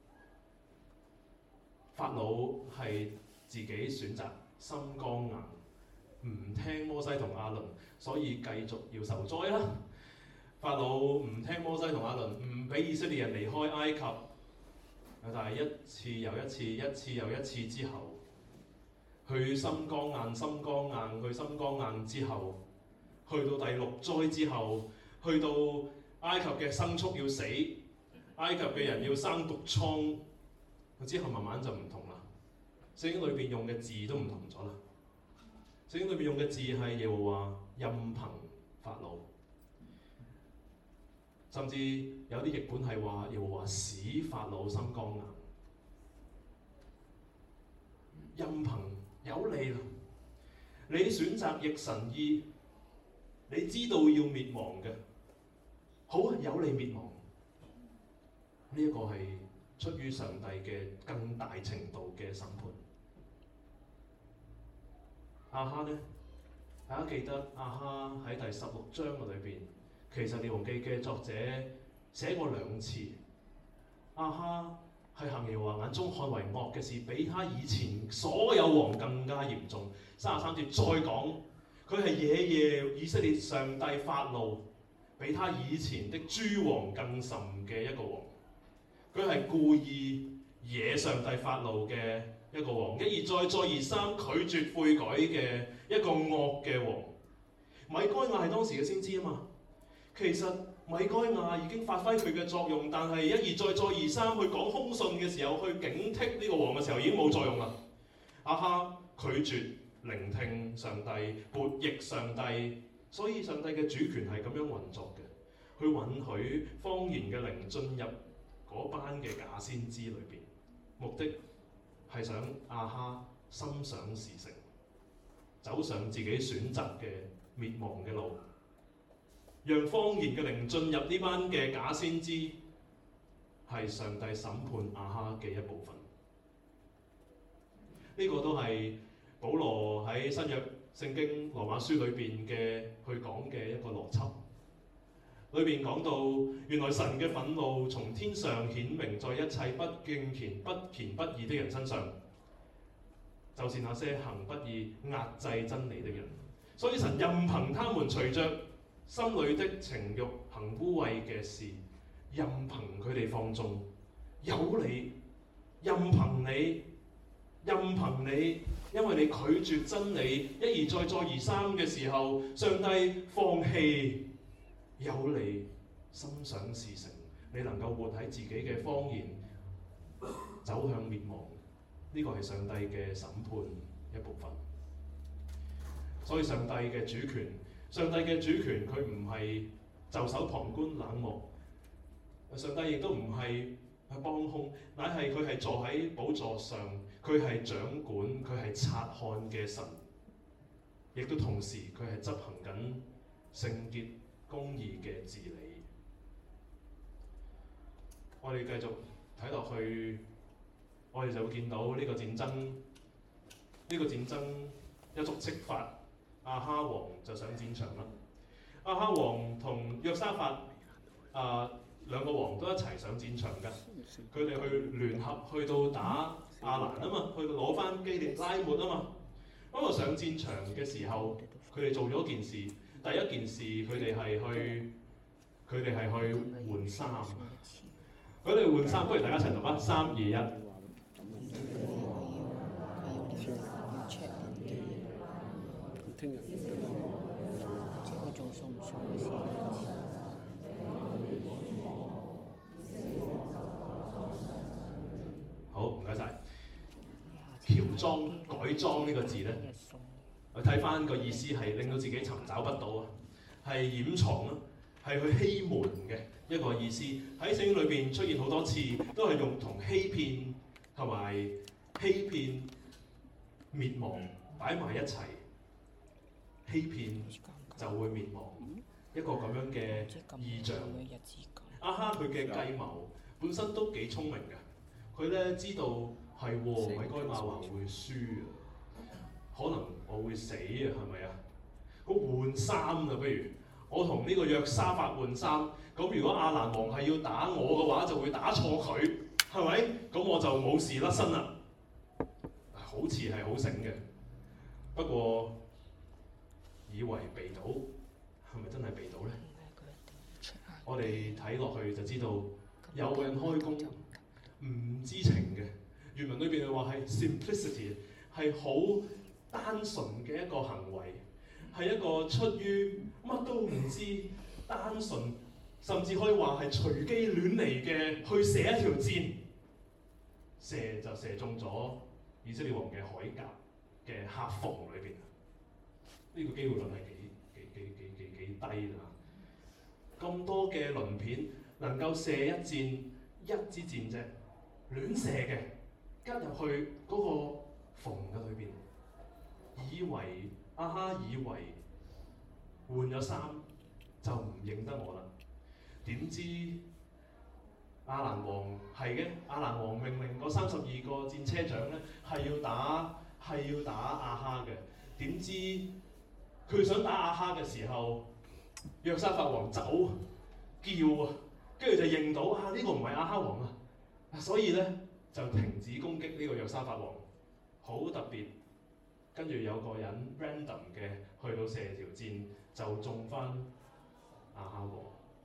法老係自己選擇心剛硬，唔聽摩西同亞倫，所以繼續要受災啦。法老唔聽摩西同亞倫，唔俾以色列人離開埃及，但係一次又一次，一次又一次之後，佢心剛硬，心剛硬，佢心剛硬之後，去到第六災之後， 去到埃及嘅牲畜要死，埃及嘅人要生毒瘡，之後慢慢就唔同啦。聖經裏邊用嘅字都唔同咗啦。聖經裏邊用嘅字係耶和華任憑法老，甚至有啲譯本係話耶和華使法老心剛硬。任憑有你啦，你選擇逆神意，你知道要滅亡嘅，好啊，有你滅亡。呢、這、一個係出於上帝嘅更大程度嘅審判。亞哈呢？大家記得亞哈喺第十六章嘅裏邊，其實《列王記》嘅作者寫過兩次。亞哈係行耶和華眼中看為惡嘅事，比他以前所有王更加嚴重。三十三節再講，佢係惹耶以色列上帝發怒，比他以前的諸王更甚嘅一個王。佢係故意惹上帝發怒嘅一個王，一而再再而三拒絕悔改嘅一個惡嘅王。米該亞係當時嘅先知啊嘛，其實米該亞已經發揮佢嘅作用，但係一而再再而三去講兇信嘅時候，去警惕呢個王嘅時候已經冇作用啦。亞哈拒絕聆聽上帝，悖逆上帝，所以上帝嘅主權係咁樣運作嘅，去允許謊言嘅靈進入嗰班嘅假先知裏邊，目的係想亞哈心想事成，走上自己選擇嘅滅亡嘅路，讓謊言嘅靈進入呢班嘅假先知，係上帝審判亞哈嘅一部分。呢、這個都係保羅喺新約聖經羅馬書裏邊嘅去講嘅一個邏輯。裏邊講到，原來神嘅憤怒從天上顯明在一切不敬虔、不虔不義的人身上，就是那些行不義、壓制真理的人。所以神任憑他們隨着心裏的情慾行污穢嘅事，任憑佢哋放縱，有你，任憑你，任憑你，因為你拒絕真理，一而再再而三嘅時候，上帝放棄。有你心想事成，你能夠活喺自己嘅謊言，走向滅亡，呢、這個係上帝嘅審判一部分。所以上帝嘅主權，上帝嘅主權佢唔係袖手旁觀冷漠，上帝亦都唔係去幫兇，乃係佢係坐喺寶座上，佢係掌管，佢係察看嘅神，亦都同時佢係執行緊聖潔公義嘅治理。我哋繼續睇落去，我哋就會見到呢個戰爭，呢、這個戰爭一觸即發，亞哈王就上戰場啦。亞哈王同約沙法啊兩個王都一齊上戰場㗎，佢哋去聯合去到打亞蘭啊嘛，去到攞翻基列拉末啊嘛。咁啊上戰場嘅時候，佢哋做咗件事。第一件事，佢哋係去，佢哋係去換衫。佢哋換衫，不如大家一齊讀啊！三二一。好，唔該晒。喬裝改裝呢個字咧？我睇翻個意思係令到自己尋找不到啊，係掩藏啊，係去欺瞞嘅一個意思。喺聖經裏邊出現好多次，都係用同欺騙同埋欺騙滅亡擺埋一齊。欺騙就會滅亡，一個咁樣嘅意象。亞哈佢嘅計謀本身都幾聰明嘅，佢咧知道係喎米該亞話會輸啊。可能我會死啊，係咪啊？咁換衫啊，不如我同呢個約沙法換衫。咁如果亞蘭王係要打我嘅話，就會打錯佢，係咪？咁我就冇事甩身啦。好似係好醒嘅，不過以為避到，係咪真係避到咧？我哋睇落去就知道，有人開工唔知情嘅。原文裏邊嘅話係 simplicity， 係好單純嘅一個行為，係一個出於乜都唔知， 單純，甚至可以話係隨機亂嚟嘅去射一條箭，射就射中咗以色列王嘅鎧甲嘅客縫裏邊。呢、這個機會率係幾幾幾幾幾幾低啦！咁多嘅鱗片能夠射一箭，一支箭啫，亂射嘅，吉入去嗰個縫嘅裏邊，以為亞哈以為換咗衫就唔認得我啦。點知亞蘭王係嘅，亞蘭王命令嗰三十二個戰車長咧係要打係要打亞哈嘅。點知佢想打亞哈嘅時候，約沙法王走叫啊，跟住就認到啊呢、這個唔係亞哈王啊，所以咧就停止攻擊呢個約沙法王。好特別，跟住有個人 random 嘅去到射條箭就中翻亞哈王。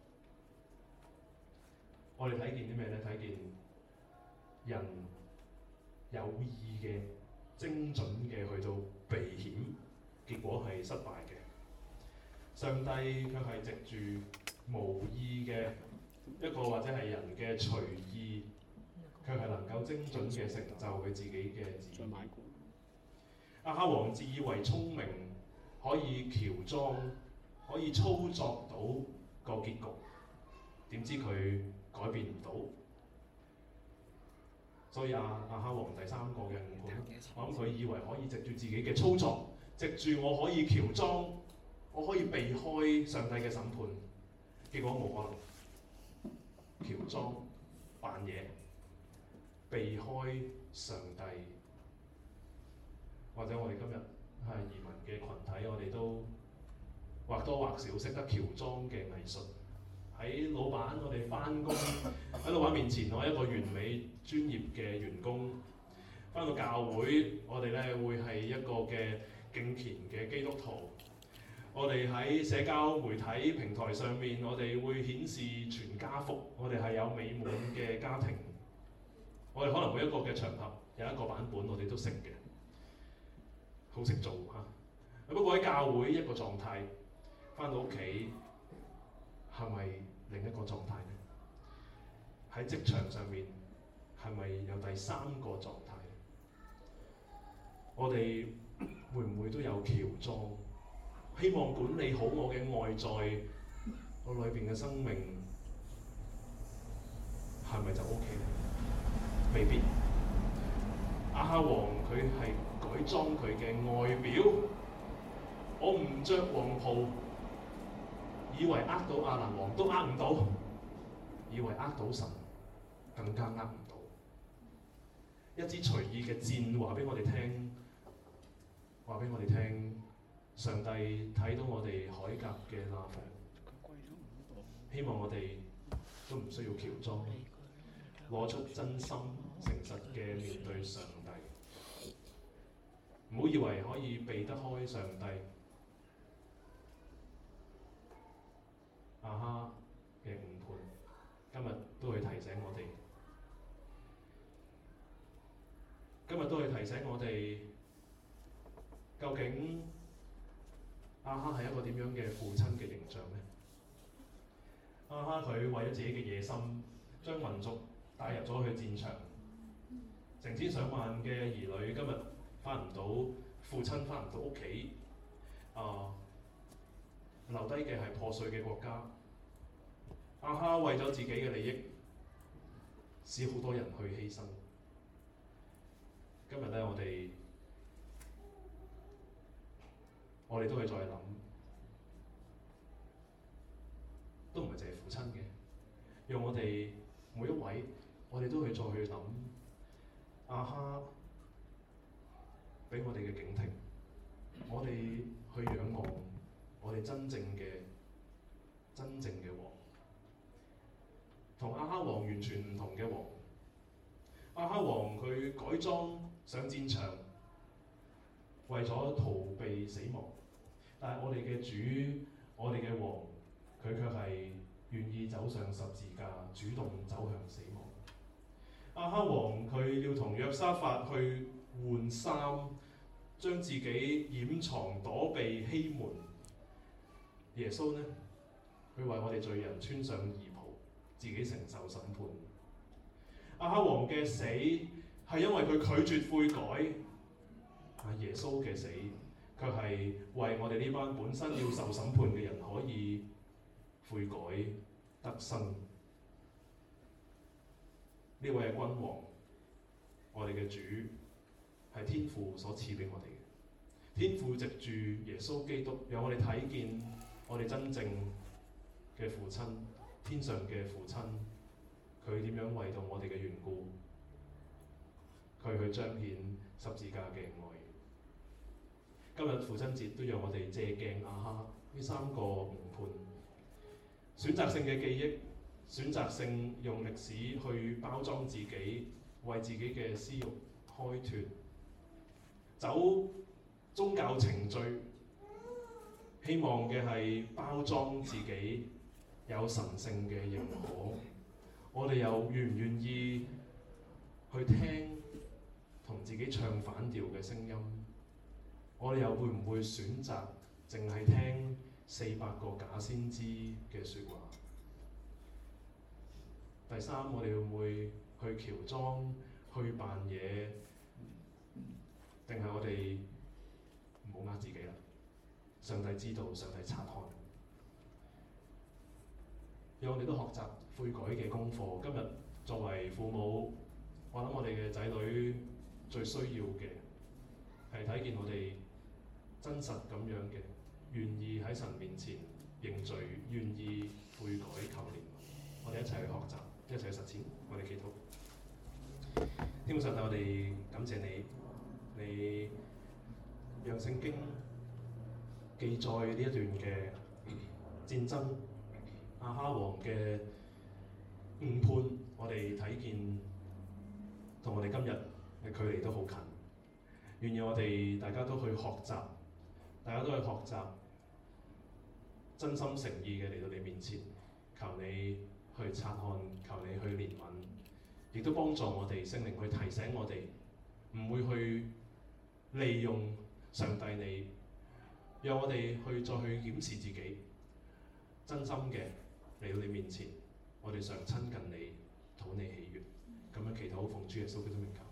我哋睇見啲咩咧？睇見人有意嘅、精準嘅去到避險，結果係失敗嘅。上帝卻係藉住無意嘅一個或者係人嘅隨意，卻係能夠精準嘅成就佢自己嘅旨意。亞哈王自以為聰明，可以喬裝，可以操作到個結局，點知佢改變唔到。所以亞亞哈王第三個嘅誤判，我諗佢以為可以藉住自己嘅操作，藉住我可以喬裝，我可以避開上帝嘅審判，結果冇可能。喬裝扮嘢，避開上帝，或者我哋今日係移民嘅群體，我哋都或多或少識得喬裝嘅藝術。喺老闆，我哋翻工喺老闆面前，我係一個完美專業嘅員工。翻到教會，我哋咧會係一個嘅敬虔嘅基督徒。我哋喺社交媒體平台上面，我哋會顯示全家福，我哋係有美滿嘅家庭。我哋可能每一個嘅場合有一個版本，我哋都識嘅，好識做嚇。不過喺教會一個狀態，翻到屋企係咪另一個狀態呢？喺職場上面係咪有第三個狀態呢？我哋會唔會都有喬裝？希望管理好我嘅外在，我裏邊嘅生命係咪就 O K 呢？未必。亞哈王佢係改裝佢嘅外表，我唔着黃袍，以為呃到亞蘭王都呃唔到，以為呃到神更加呃唔到。一支隨意嘅箭話俾我哋聽，話俾我哋聽。上帝睇到我哋鎧甲嘅罅縫，希望我哋都唔需要喬裝，攞出真心誠實嘅面對上帝。唔好以為可以避得開上帝。亞哈嘅誤判，今日都去提醒我哋，今日都去提醒我哋，究竟亞哈係一個點樣嘅父親嘅形象呢？亞哈佢為咗自己嘅野心，將民族帶入咗去戰場，成千上萬嘅兒女今日翻唔到，父親翻唔到屋企，啊，留低嘅係破碎嘅國家。亞哈為咗自己嘅利益，使好多人去犧牲。今日咧，我哋我哋都係再諗，都唔係淨係父親嘅，讓我哋每一位，我哋都去再去諗亞哈俾我哋嘅警惕，我哋去仰望我哋真正嘅真正嘅王，同亞哈王完全唔同嘅王。亞哈王佢改裝上戰場，為咗逃避死亡，但係我哋嘅主，我哋嘅王，佢卻係願意走上十字架，主動走向死亡。亞哈王佢要同約沙法去換衫，將自己掩藏躲避欺瞞。耶穌呢？ 佢為我哋罪人穿上義袍，自己承受審判。亞哈王嘅死係因為佢拒絕悔改，啊耶穌嘅死卻係為我哋呢班本身要受審判嘅人可以悔改得生。呢位係君王，我哋嘅主係天父所賜俾我哋嘅。天父藉住耶穌基督，讓我哋睇見我哋真正嘅父親，天上嘅父親，佢點樣為到我哋嘅緣故，佢去彰顯十字架嘅愛。今日父親節都讓我哋借鏡亞哈呢三個誤判，選擇性嘅記憶，選擇性用歷史去包裝自己，為自己嘅私欲開脫，走宗教程序，希望嘅係包裝自己有神聖嘅認可。我哋又願唔願意去聽同自己唱反調嘅聲音？我哋又會唔會選擇淨係聽四百個假先知嘅説話？第三，我哋會唔會去喬裝、去扮嘢，定係我哋唔好呃自己啦？上帝知道，上帝察看，讓我哋都學習悔改嘅功課。今日作為父母，我諗我哋嘅仔女最需要嘅係睇見我哋真實咁樣嘅，願意喺神面前認罪，願意悔改求憐憫。我哋一齊去學習，一齊去實踐。我哋祈禱。天父上帝，我哋感謝你，你讓聖經記載呢一段嘅戰爭，亞哈王嘅誤判，我哋睇見同我哋今日嘅距離都好近。願意我哋大家都去學習，大家都去學習，真心誠意嘅嚟到你面前，求你去察看，求你去憐憫，亦都幫助我哋聖靈去提醒我哋，唔會去利用上帝你，讓我哋去再去檢視自己，真心嘅嚟到你面前，我哋想親近你，討你喜悅，咁樣祈禱奉主耶穌基督名求。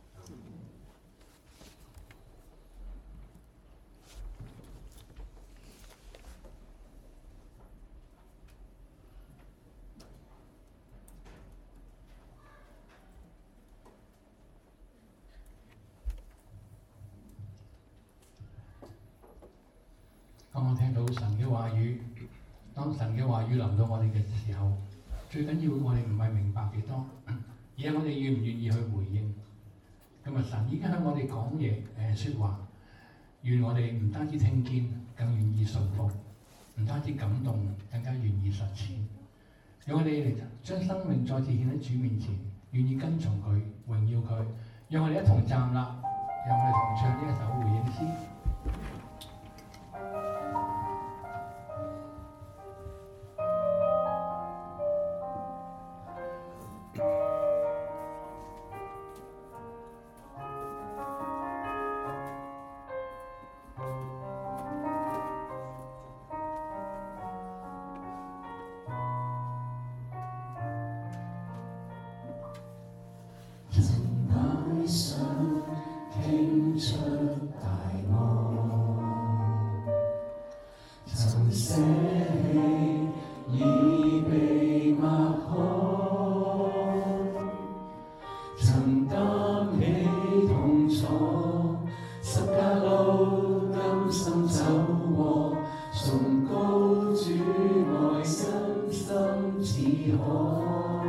當我聽到神嘅話語，當神嘅話語臨到我哋嘅時候，最緊要我哋唔係明白幾多，而係我哋願唔願意去回應。今日神已經向我哋講嘢誒説話，願我哋唔單止聽見，更願意順服；唔單止感動，更加願意實踐。讓我哋嚟將生命再次獻喺主面前，願意跟從佢，榮耀佢。讓我哋一同站立，讓我哋同唱呢一首回應詩。 傾出大愛，曾捨棄已被抹開，曾擔起痛楚，十架路甘心走過，崇高主愛真心似海，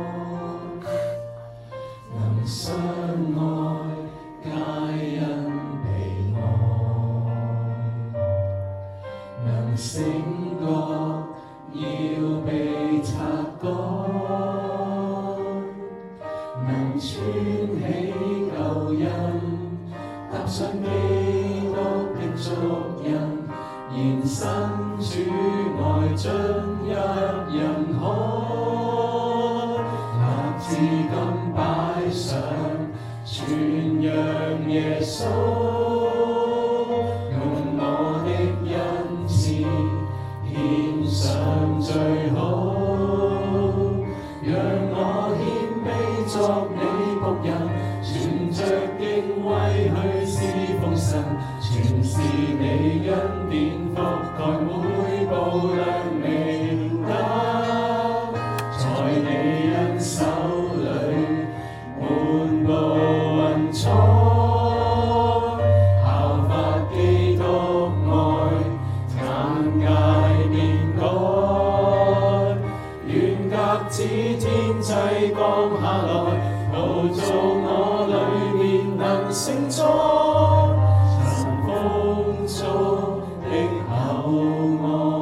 能相愛。皆因被愛，能醒覺要被擦乾，能穿起舊印，踏上基督的足印，延伸主愛進入人海，立志今擺上。傳揚耶穌，用我的恩賜獻上最好。 我謙卑作你僕人，存着敬畏去侍奉神，全是你恩典覆蓋每步亮明燈，在你恩手裏滿布雲彩，效法基督愛，眼界變改，願鴿子天際降下來，陶造我裏面能承載神豐足的厚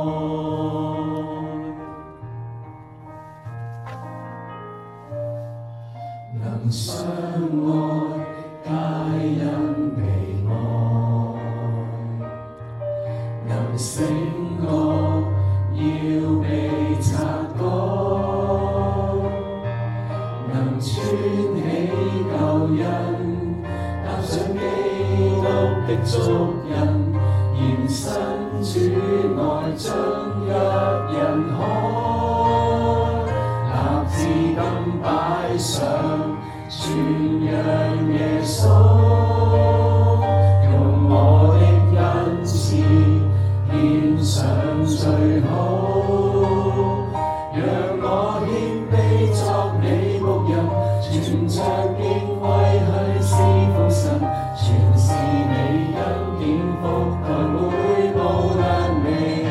愛，能相愛皆因被愛，能醒覺要被察覺，能穿起救恩，踏上基督的足印，延伸主愛將一人開，立志今擺上傳揚耶穌，用我的恩賜獻上最好，讓我謙卑作你僕人，存着敬畏去侍奉神，全是你恩典覆蓋每步亮明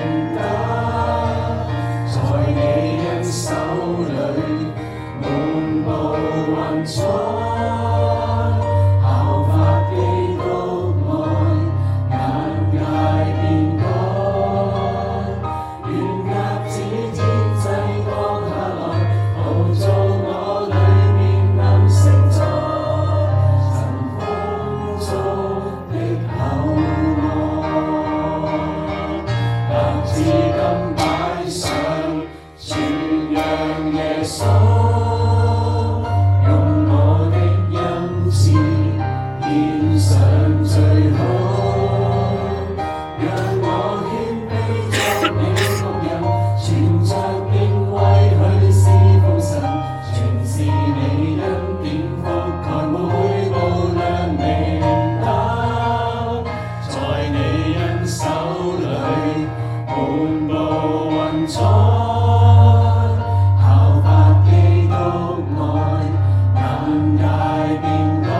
燈，在你恩手裏滿布雲彩，效法基督愛，眼界變改，願鴿子天際降下來，陶造我裏面能承載神豐足的厚愛，立志今擺上傳揚耶穌，用我的恩賜獻上最好，讓我謙卑作你僕人，存着敬畏去侍奉神，全是你恩典覆蓋每步亮明燈，在你恩手裏滿布雲彩，效法基督愛，眼界變改，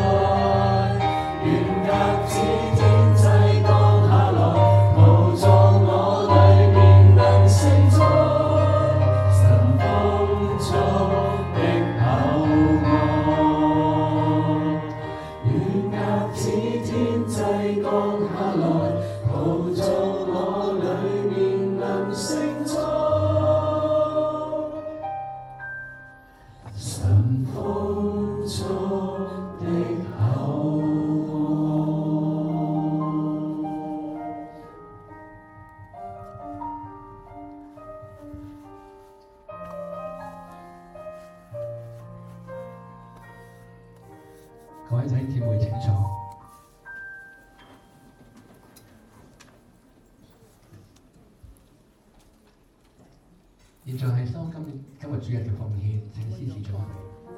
願鴿子天際降下來，陶造我裏面能承載神豐足的厚愛，願鴿子天際降下來，陶造我裏面能承載神豐足的厚愛。 各位弟兄姊妹請坐。現在係收今今日主日嘅奉獻，請司事準備。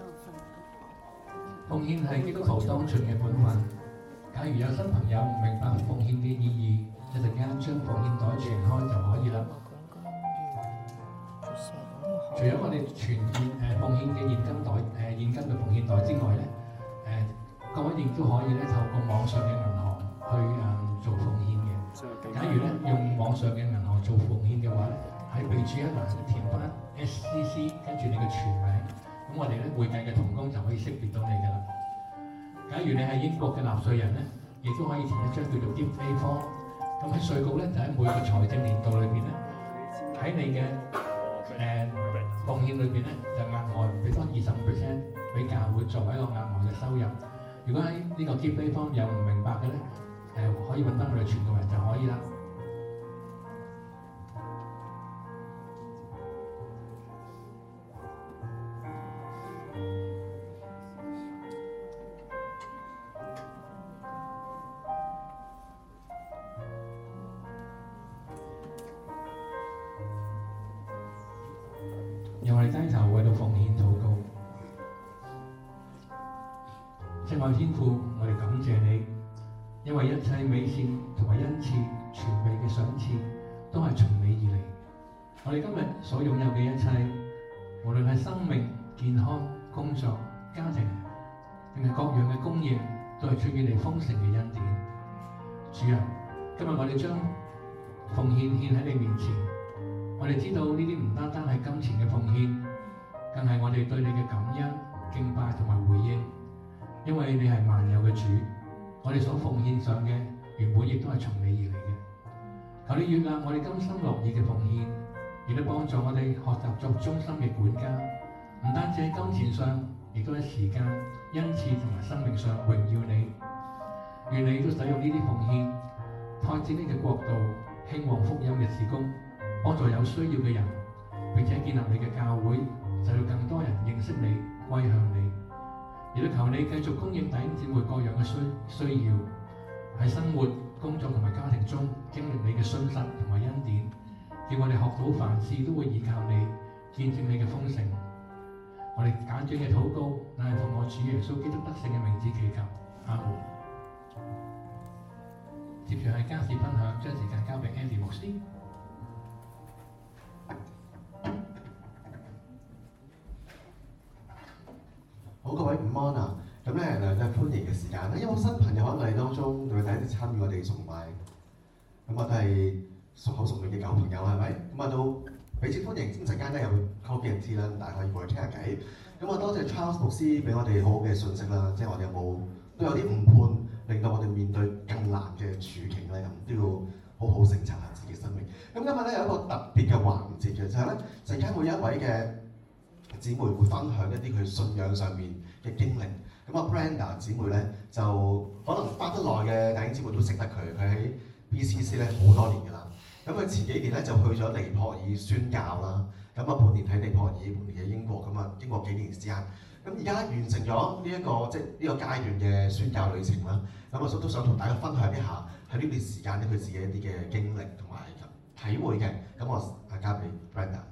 奉獻係基督徒當盡嘅本分。假如有新朋友唔明白奉獻嘅意義，一陣間將奉獻袋傳開就可以啦。除咗我哋傳現誒奉獻嘅現金袋誒、呃、現金嘅奉獻袋之外咧，誒、呃、各位亦都可以咧透過網上嘅銀行去誒、呃、做奉獻嘅。假如咧用網上嘅銀行做奉獻嘅話咧，喺備註一欄填翻 S C C 跟住你嘅全名，咁我哋咧會計嘅同工就可以識別到你㗎啦。假如你係英國嘅納稅人咧，亦都可以填一張叫做 Gift A Form。咁喺稅局咧就喺每個財政年度裏邊咧，喺你嘅誒奉獻裏邊咧就額外俾多二十五 percent 俾教會作為一個額外嘅收入。如果喺呢個 Gift A Form 有唔明白嘅咧，誒、呃、可以揾翻我哋傳道人就可以啦。我哋低頭為到奉獻禱告。親愛天父，我哋感謝你，因為一切美善同埋恩賜、全備嘅賞賜都係從你而嚟。我哋今日所擁有嘅一切，無論係生命、健康、工作、家庭，定係各樣嘅供應，都係出於你豐盛嘅恩典。主啊，今日我哋將奉獻獻喺你面前，我哋知道呢啲唔單單係金錢嘅奉獻，更係我哋對你嘅感恩、敬拜同埋回應。因為你係萬有嘅主，我哋所奉獻上嘅原本亦都係從你而嚟嘅。求你悅納我哋甘心樂意嘅奉獻，亦都幫助我哋學習作忠心嘅管家，唔單止喺金錢上，亦都喺時間、恩賜同埋生命上榮耀你。願你都使用呢啲奉獻，拓展呢個國度，興旺福音嘅事工，幫助有需要嘅人，並且建立你嘅教會，使到更多人認識你、歸向你。亦都求你繼續供應弟兄姊妹各樣嘅需需要，喺生活、工作同埋家庭中經歷你嘅信實同埋恩典，叫我哋學到凡事都會依靠你，見證你嘅豐盛。我哋簡短嘅禱告，乃係奉我主耶穌基督得勝嘅名字祈求，阿門。接住係家事分享，將時間交俾 Andy 牧師。 好，各位午安啊！咁咧誒就歡迎嘅時間咧，因為新朋友可能嚟當中，佢第一次參與我哋崇拜，咁我都係熟口熟面嘅舊朋友係咪？咁啊都彼此歡迎。咁陣間咧有 call 人知啦，大家可以過去傾下偈。咁啊多謝 Charles 牧師俾我哋好好嘅信息啦，即係我哋有冇都有啲誤判，令到我哋面對更難嘅處境咧，咁都要好好省察下自己生命。咁今日咧有一個特別嘅環節嘅，就係咧陣間會有一位嘅姊妹會分享一啲佢信仰上面嘅經歷。咁啊 Brenda 姊妹咧就可能返得耐嘅弟兄姊妹都識得佢，佢喺 B C C 咧好多年㗎啦。咁佢前幾年咧就去咗尼泊爾宣教啦。咁啊半年喺尼泊爾，半年喺英國。咁啊經過幾年時間，咁而家完成咗呢一個即係呢個階段嘅宣教旅程啦。咁我都想同大家分享一下喺呢段時間咧佢自己一啲嘅經歷同埋體會嘅。咁我啊交俾 Brenda。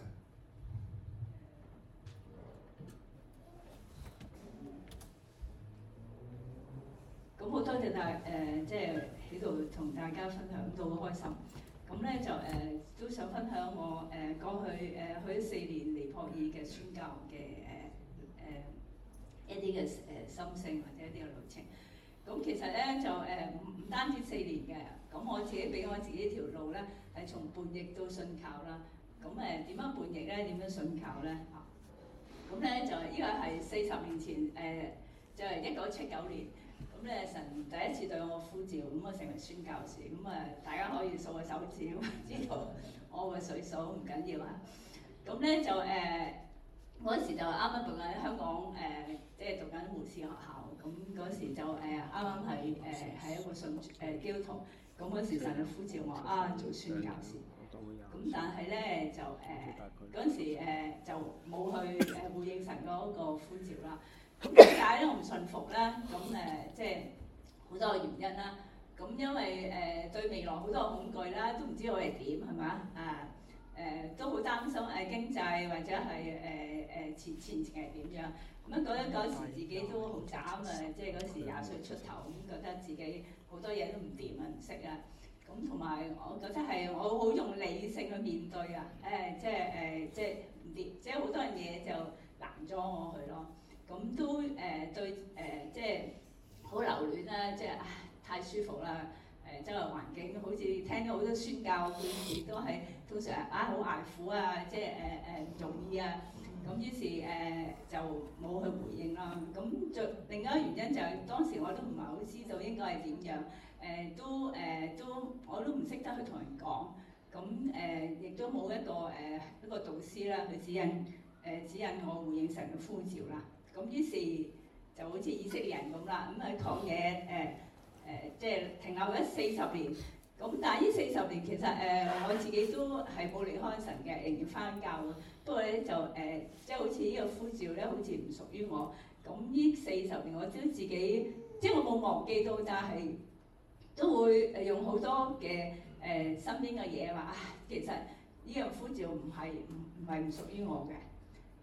咁好多謝大誒，即係喺度同大家分享到好開心。咁咧就誒、呃、都想分享我誒、呃、過去誒、呃、去咗四年尼泊爾嘅宣教嘅誒誒一啲嘅誒心聲或者一啲嘅旅程。咁其實咧就誒唔唔單止四年嘅，咁我自己俾我自己條路咧係從叛逆到信靠啦。咁誒點樣叛逆咧？點樣信靠咧？啊，咁咧就呢個係四十年前誒、呃，就係一九七九年。咁咧神第一次對我呼召，咁我成為宣教士，咁啊大家可以數個手指，知道我個歲數唔緊要啊。咁咧就誒嗰、呃、時就啱啱讀緊香港誒，即、呃、係、就是、讀緊護士學校，咁嗰時就誒啱啱係誒係一個信誒基督徒，咁嗰時神就呼召我啊做宣教士。咁但係咧就誒嗰陣時誒、呃、就冇去誒回應神嗰個呼召啦。咁點解咧？我唔信服啦。咁誒、呃，即係好多個原因啦。咁因為誒、呃、對未來好多恐懼啦，都唔知我係點係嘛啊誒、呃，都好擔心誒經濟或者係誒誒前前程係點樣。咁樣覺得嗰時自己都好慘啊，即係嗰時廿歲出頭，咁覺得自己好多嘢都唔掂啊，唔識啊。咁同埋我覺得係我好用理性去面對啊。誒、呃，即係誒、呃，即係唔掂，即係好多樣嘢就難咗我去咯。咁都誒、呃、對誒、呃，即係好留戀啦，即係唉太舒服啦！誒周圍環境好似聽到好多宣教故事，都係通常啊好捱苦啊，即係誒誒唔容易啊。咁於是誒、呃、就冇去回應啦。咁就另一個原因就係、是、當時我都唔係好知道應該係點樣，誒、呃、都誒、呃、都我都唔識得去同人講。咁誒亦都冇一個誒、呃、一個導師啦去指引誒、呃、指引我回應神嘅呼召啦。咁於是就好似以色列人咁啦，咁喺曠野誒誒，即係停留咗四十年。咁但係呢四十年其實誒、呃、我自己都係冇離開神嘅，仍然返教嘅。不過咧就誒、呃，即係好似呢個呼召咧，好似唔屬於我。咁呢四十年我都自己，即係我冇忘記到，但係都會誒用好多嘅誒、呃、身邊嘅嘢話，其實呢個呼召唔係唔唔係唔屬於我嘅。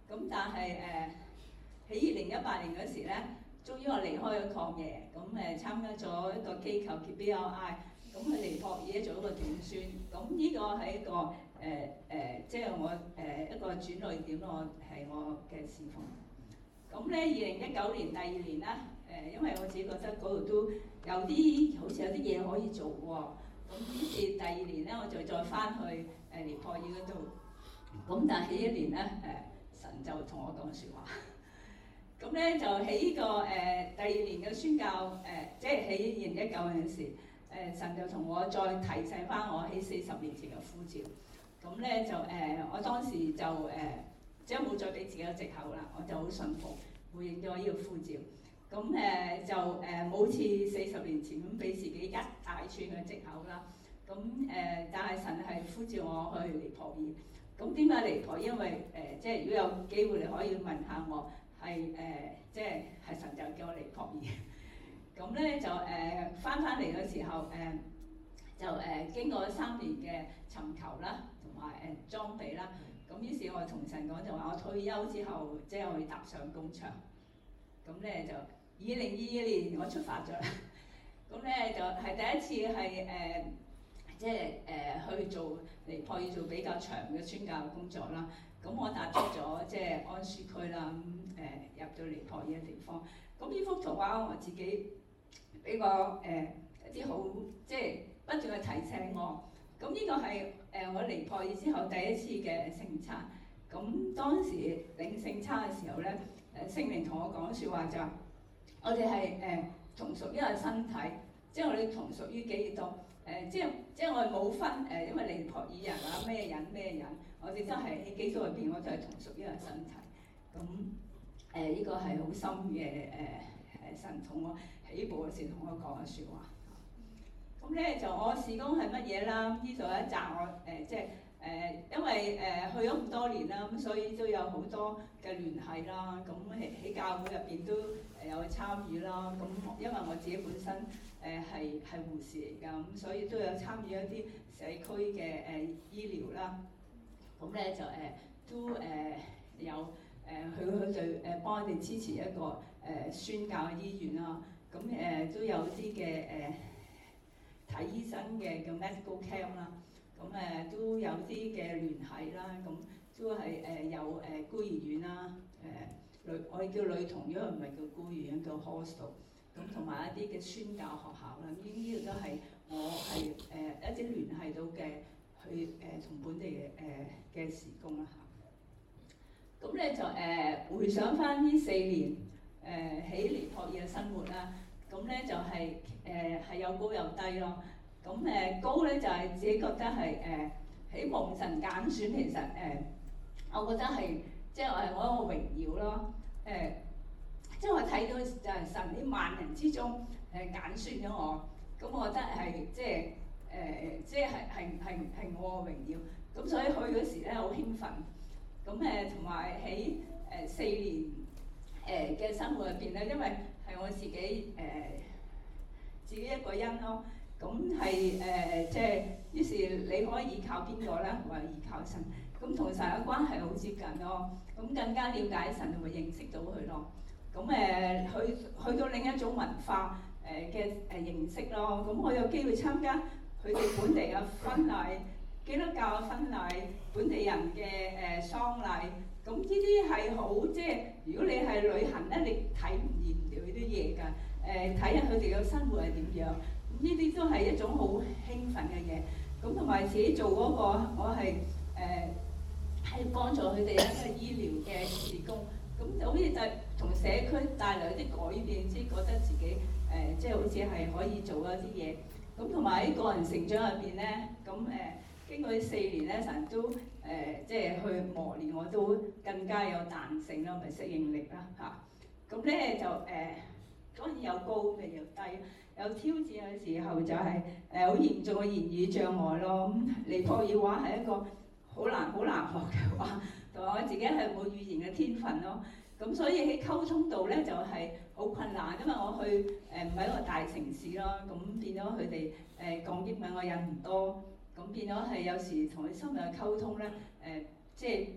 咁但係誒喺二零一八年嗰時咧，終於我離開咗曠野，咁誒參加咗一個機構叫 B R I， 咁去尼泊爾咧做一個短宣，咁呢個係一個誒誒、呃呃，即係我誒、呃、一個轉捩點咯，係我嘅侍奉。咁咧，二零一九年第二年咧，誒、呃，因為我自己覺得嗰度都有啲好似有啲嘢可以做喎，咁於是第二年咧，我就再翻去誒尼泊爾嗰度。咁但係呢一年咧，誒、呃、神就同我講説話。咁咧就喺呢、這個誒、呃、第二年嘅宣教誒、呃，即係喺二零一九嗰陣時，誒、呃、神就同我再提醒翻我喺四十年前嘅呼召。咁咧就誒、呃，我當時就誒。呃即係冇再俾自己個藉口啦，我就好信服回應咗呢個呼召。咁誒、呃、就誒冇似四十年前咁俾自己一大串嘅藉口啦。咁誒、呃，但係神係呼召我去尼泊爾。咁點解尼泊爾？因為誒、呃，即係如果有機會你可以問下我，係誒、呃，即係係神就叫我尼泊爾。咁咧就誒翻翻嚟嘅時候誒、呃，就誒、呃、經過三年嘅尋求啦，同埋誒裝備啦。咁於是我同神講就話我退休之後，即係我要踏上工場。咁咧就二零二二年我出發咗啦。咁咧就係第一次係誒、呃，即係誒、呃、去做尼泊爾做比較長嘅宣教工作啦。咁我踏出咗即係安舒區啦，咁、呃、誒入到尼泊爾嘅地方。咁呢幅圖畫我自己俾個誒、呃、一啲好即係不斷去提醒我。咁呢個係誒、呃、我尼泊爾之後第一次嘅聖餐。咁當時領聖餐嘅時候咧，誒聖靈同我講説話就話：我哋係誒同屬於一個身體，即係我哋同屬於基督。誒、呃、即係即係我哋冇分誒、呃，因為尼泊爾人啊咩人咩人，我哋都係喺基督入邊，我都係同屬於一個身體。咁誒呢個係好深嘅誒誒神同我起步嘅時同我講嘅説話。咁咧就我事工係乜嘢啦？呢度一集我誒、呃、即係誒、呃，因為誒、呃、去咗咁多年啦，咁所以都有好多嘅聯繫啦。咁喺喺教會入邊都誒有參與啦。咁因為我自己本身誒係係護士嚟㗎，咁所以都有參與一啲社區嘅誒、呃、醫療啦。咁咧就誒、呃、都誒、呃、有誒佢佢就誒幫我哋支持一個誒、呃、宣教嘅醫院啦。咁誒、呃、都有啲嘅誒。呃睇醫生嘅叫 medical camp 啦，咁誒都有啲嘅聯繫啦，咁都係誒有誒孤兒院啦，誒女我哋叫女童，因為唔係叫孤兒院，叫 hostel，咁同埋一啲嘅宣教學校啦，呢呢度都係我係誒一啲聯繫到嘅去誒同本地嘅誒嘅事工啦嚇。咁咧就誒回想翻呢四年誒喺尼泊爾嘅生活啦。咁咧就係誒係有高有低咯。咁誒、呃、高咧就係、是、自己覺得係誒喺蒙神揀選，其實誒、呃、我覺得係即係係我一個榮耀咯。誒、呃、即係我睇到就係神喺萬人之中誒揀、呃、選咗我，咁我覺得係即係誒、呃、即係係係係係我嘅榮耀。咁所以去嗰時咧好興奮。咁誒同埋喺誒四年誒嘅生活入邊咧，因為係我自己誒、呃、自己一個人咯，咁係誒即係於是你可以依靠邊個咧？我係依靠神，咁同神嘅關係好接近咯，咁更加了解神同埋認識到佢咯。咁誒、呃、去去到另一種文化誒嘅誒認識咯。咁我有機會參加佢哋本地嘅婚禮、基督教嘅婚禮、本地人嘅誒喪禮。咁呢啲係好即係，如果你係旅行咧，你睇唔厭掉呢啲嘢㗎。誒睇下佢哋嘅生活係點樣，咁呢啲都係一種好興奮嘅嘢。咁同埋自己做嗰、那個，我係誒係幫助佢哋一個醫療嘅事工。咁就好似就同社區帶來一啲改變，即係覺得自己誒、呃、即係好似係可以做一啲嘢。咁同埋喺個人成長入邊咧，咁誒。呃經過呢四年咧，神都誒、呃、即係去磨練我，都更加有彈性啦，咪適應力啦嚇。咁、啊、咧就誒、呃、當然有高咪有低，有挑戰嘅時候就係誒好嚴重嘅言語障礙咯。咁尼泊爾話係一個好難好難學嘅話，同埋我自己係冇語言嘅天分咯。咁所以喺溝通度咧就係、是、好困難，因為我去誒唔係一個大城市咯，咁變咗佢哋誒講英文我人唔多。咁變咗係有時同佢深入溝通咧，誒、呃、即係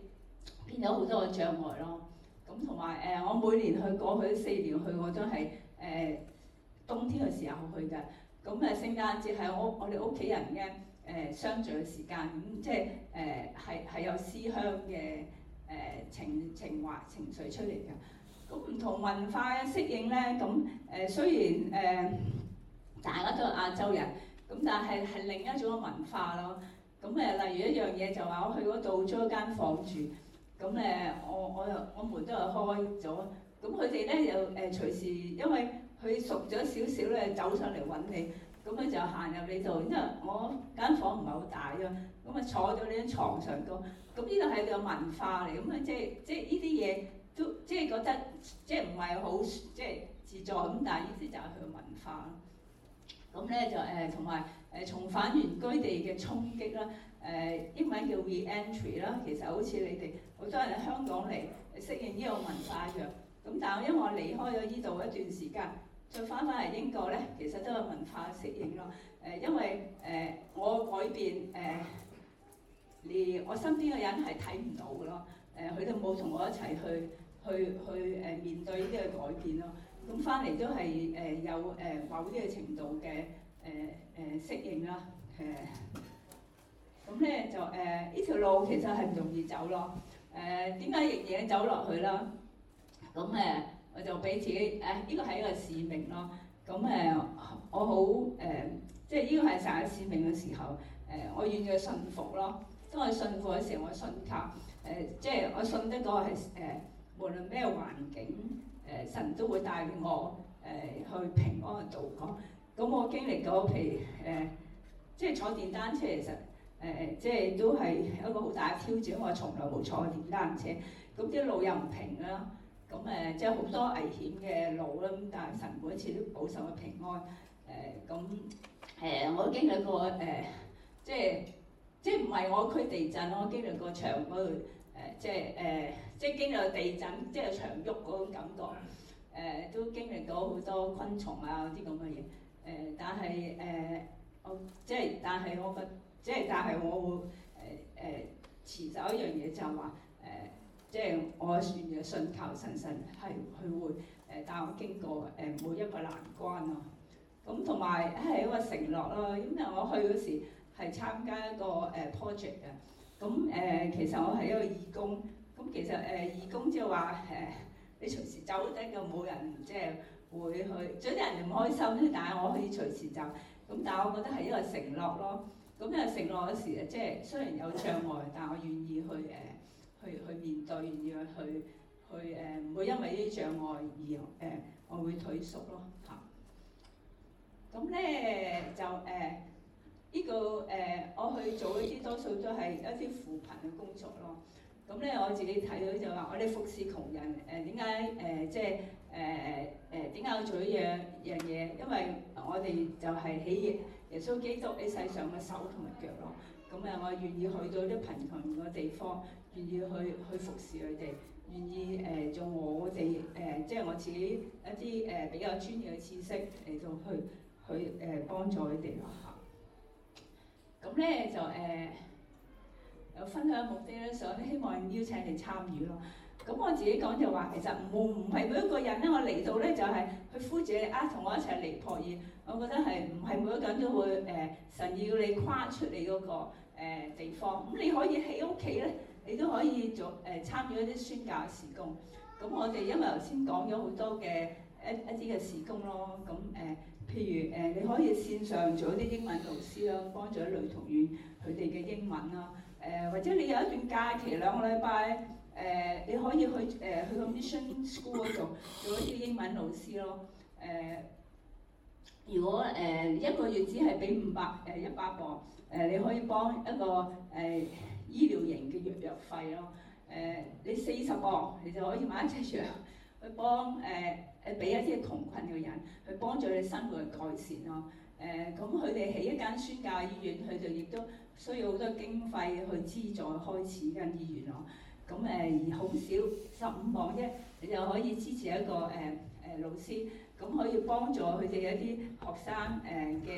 變咗好多嘅障礙咯。咁同埋誒，我每年去過去四年去，我都係誒、呃、冬天嘅時候去嘅。咁誒聖誕節係我我哋屋企人嘅誒、呃、相聚嘅時間，咁即係誒係係有思鄉嘅誒、呃、情情懷情緒出嚟嘅。咁唔同文化嘅適應咧，咁誒、呃、雖然誒、呃、大家都係亞洲人，咁但係係另一種嘅文化咯。咁誒例如一樣嘢就話我去嗰度租一間房住，咁誒我我又我門都係開咗，咁佢哋咧又誒隨時因為佢熟咗少少咧走上嚟揾你，咁佢就行入你度，因為我間房唔係好大啊，咁啊坐咗呢張床上高，咁呢個係個文化嚟，咁啊即係即係呢啲嘢。都即係覺得即係唔係好即係自在咁，但係呢啲就係佢嘅文化。咁咧就誒同埋誒重返原居地嘅衝擊啦，誒、呃、英文叫 re-entry 啦，其實好似你哋好多人喺香港嚟適應呢個文化一樣。咁但係因為我離開咗呢度一段時間，再翻返嚟英國咧，其實都係文化適應咯。誒、呃、因為誒、呃、我改變誒，連、呃、我身邊嘅人係睇唔到嘅咯。誒佢哋冇同我一齊去。去去誒面對呢啲嘅改變咯，咁翻嚟都係誒有誒某啲嘅程度嘅誒誒適應啦，誒咁咧就誒呢條路其實係唔容易走咯，誒點解亦嘢走落去啦？咁誒我就俾自己誒呢個係一個使命咯，咁誒我好誒即係呢個係成個使命嘅時候，誒我願意去信服咯，當我信服嘅時候，我信靠誒即係我信得嗰個係誒。無論咩環境，誒、呃、神都會帶領我誒、呃、去平安嘅度過。咁我經歷過，譬如誒、呃，即係坐電單車，其實誒、呃、即係都係一個好大嘅挑戰。我從來冇坐過電單車，咁啲路又唔平啦，咁誒、呃、即係好多危險嘅路啦。咁但係神每一次都保守我平安。誒咁誒，我經歷過誒、呃，即係即係唔係我區地震，我經歷過牆嗰度。誒、呃、即係誒、呃，即係經歷地震，即係牆喐嗰種感覺。誒、呃、都經歷到好多昆蟲啊啲咁嘅嘢。誒、呃、但係誒、呃，我即係但係我覺，即係但係我會誒誒持守一樣嘢，就係話誒，即係我願意信靠神，神係佢會誒帶我經過誒、呃、每一個難關咯。咁同埋係一個承諾咯，因為我去嗰時係參加一個誒 project 嘅。咁誒、呃，其實我係一個義工。咁其實誒、呃，義工即係話誒，你隨時走得嘅，冇人即係會去。有啲人唔開心，但係我可以隨時走。咁但係我覺得係一個承諾咯。咁因為承諾嗰時即係雖然有障礙，但係我願意去誒、呃，去去面對，願意去去誒，唔會因為呢啲障礙而誒、呃，我會退縮咯嚇。咁咧就誒。呃呢、這個誒、呃，我去做嗰啲多數都係一啲扶貧嘅工作咯。咁咧我自己睇到就話，我哋服侍窮人誒點解誒即係誒誒點解要做呢樣樣嘢？因為我哋就係喺耶穌基督喺世上嘅手同埋腳咯。咁啊，我願意去到啲貧窮嘅地方，願意去去服侍佢哋，願意誒、呃、做我哋誒即係我自己一啲誒、呃、比較專業嘅知識嚟到去去誒、呃、幫助佢哋咯。咁咧就誒、呃、有分享目的咧，想希望邀請你參與咯。咁我自己講就話，其實唔唔係每一個人咧，我嚟到咧就係、是、去呼住你啊，同我一齊嚟破業。我覺得係唔係每一個人都會誒、呃、神要你跨出你嗰、那個、呃、地方。咁你可以喺屋企咧，你都可以做誒、呃、參與一啲宣教事工。咁我哋因為頭先講咗好多嘅一一啲嘅事工咯，咁誒。呃譬如誒、呃，你可以線上做一啲英文老師啦，幫助女童院佢哋嘅英文啦。誒、呃，或者你有一段假期兩個禮拜，誒、呃，你可以去誒、呃、去個 mission school 嗰度做一啲英文老師咯。誒、呃，如果誒、呃、一個月只係俾五百誒一百磅，誒、呃、你可以幫一個誒、呃、醫療型嘅藥藥費咯。誒、呃，你四十磅，你就可以買一隻藥去幫誒。呃誒俾一啲窮困嘅人，去幫助你生活嘅改善咯。誒咁佢哋起一間宣教醫院，佢哋亦都需要好多經費去資助開始間醫院咯。咁誒、呃、而好少十五磅啫，你就可以支持一個誒誒、呃、老師，咁可以幫助佢哋一啲學生誒嘅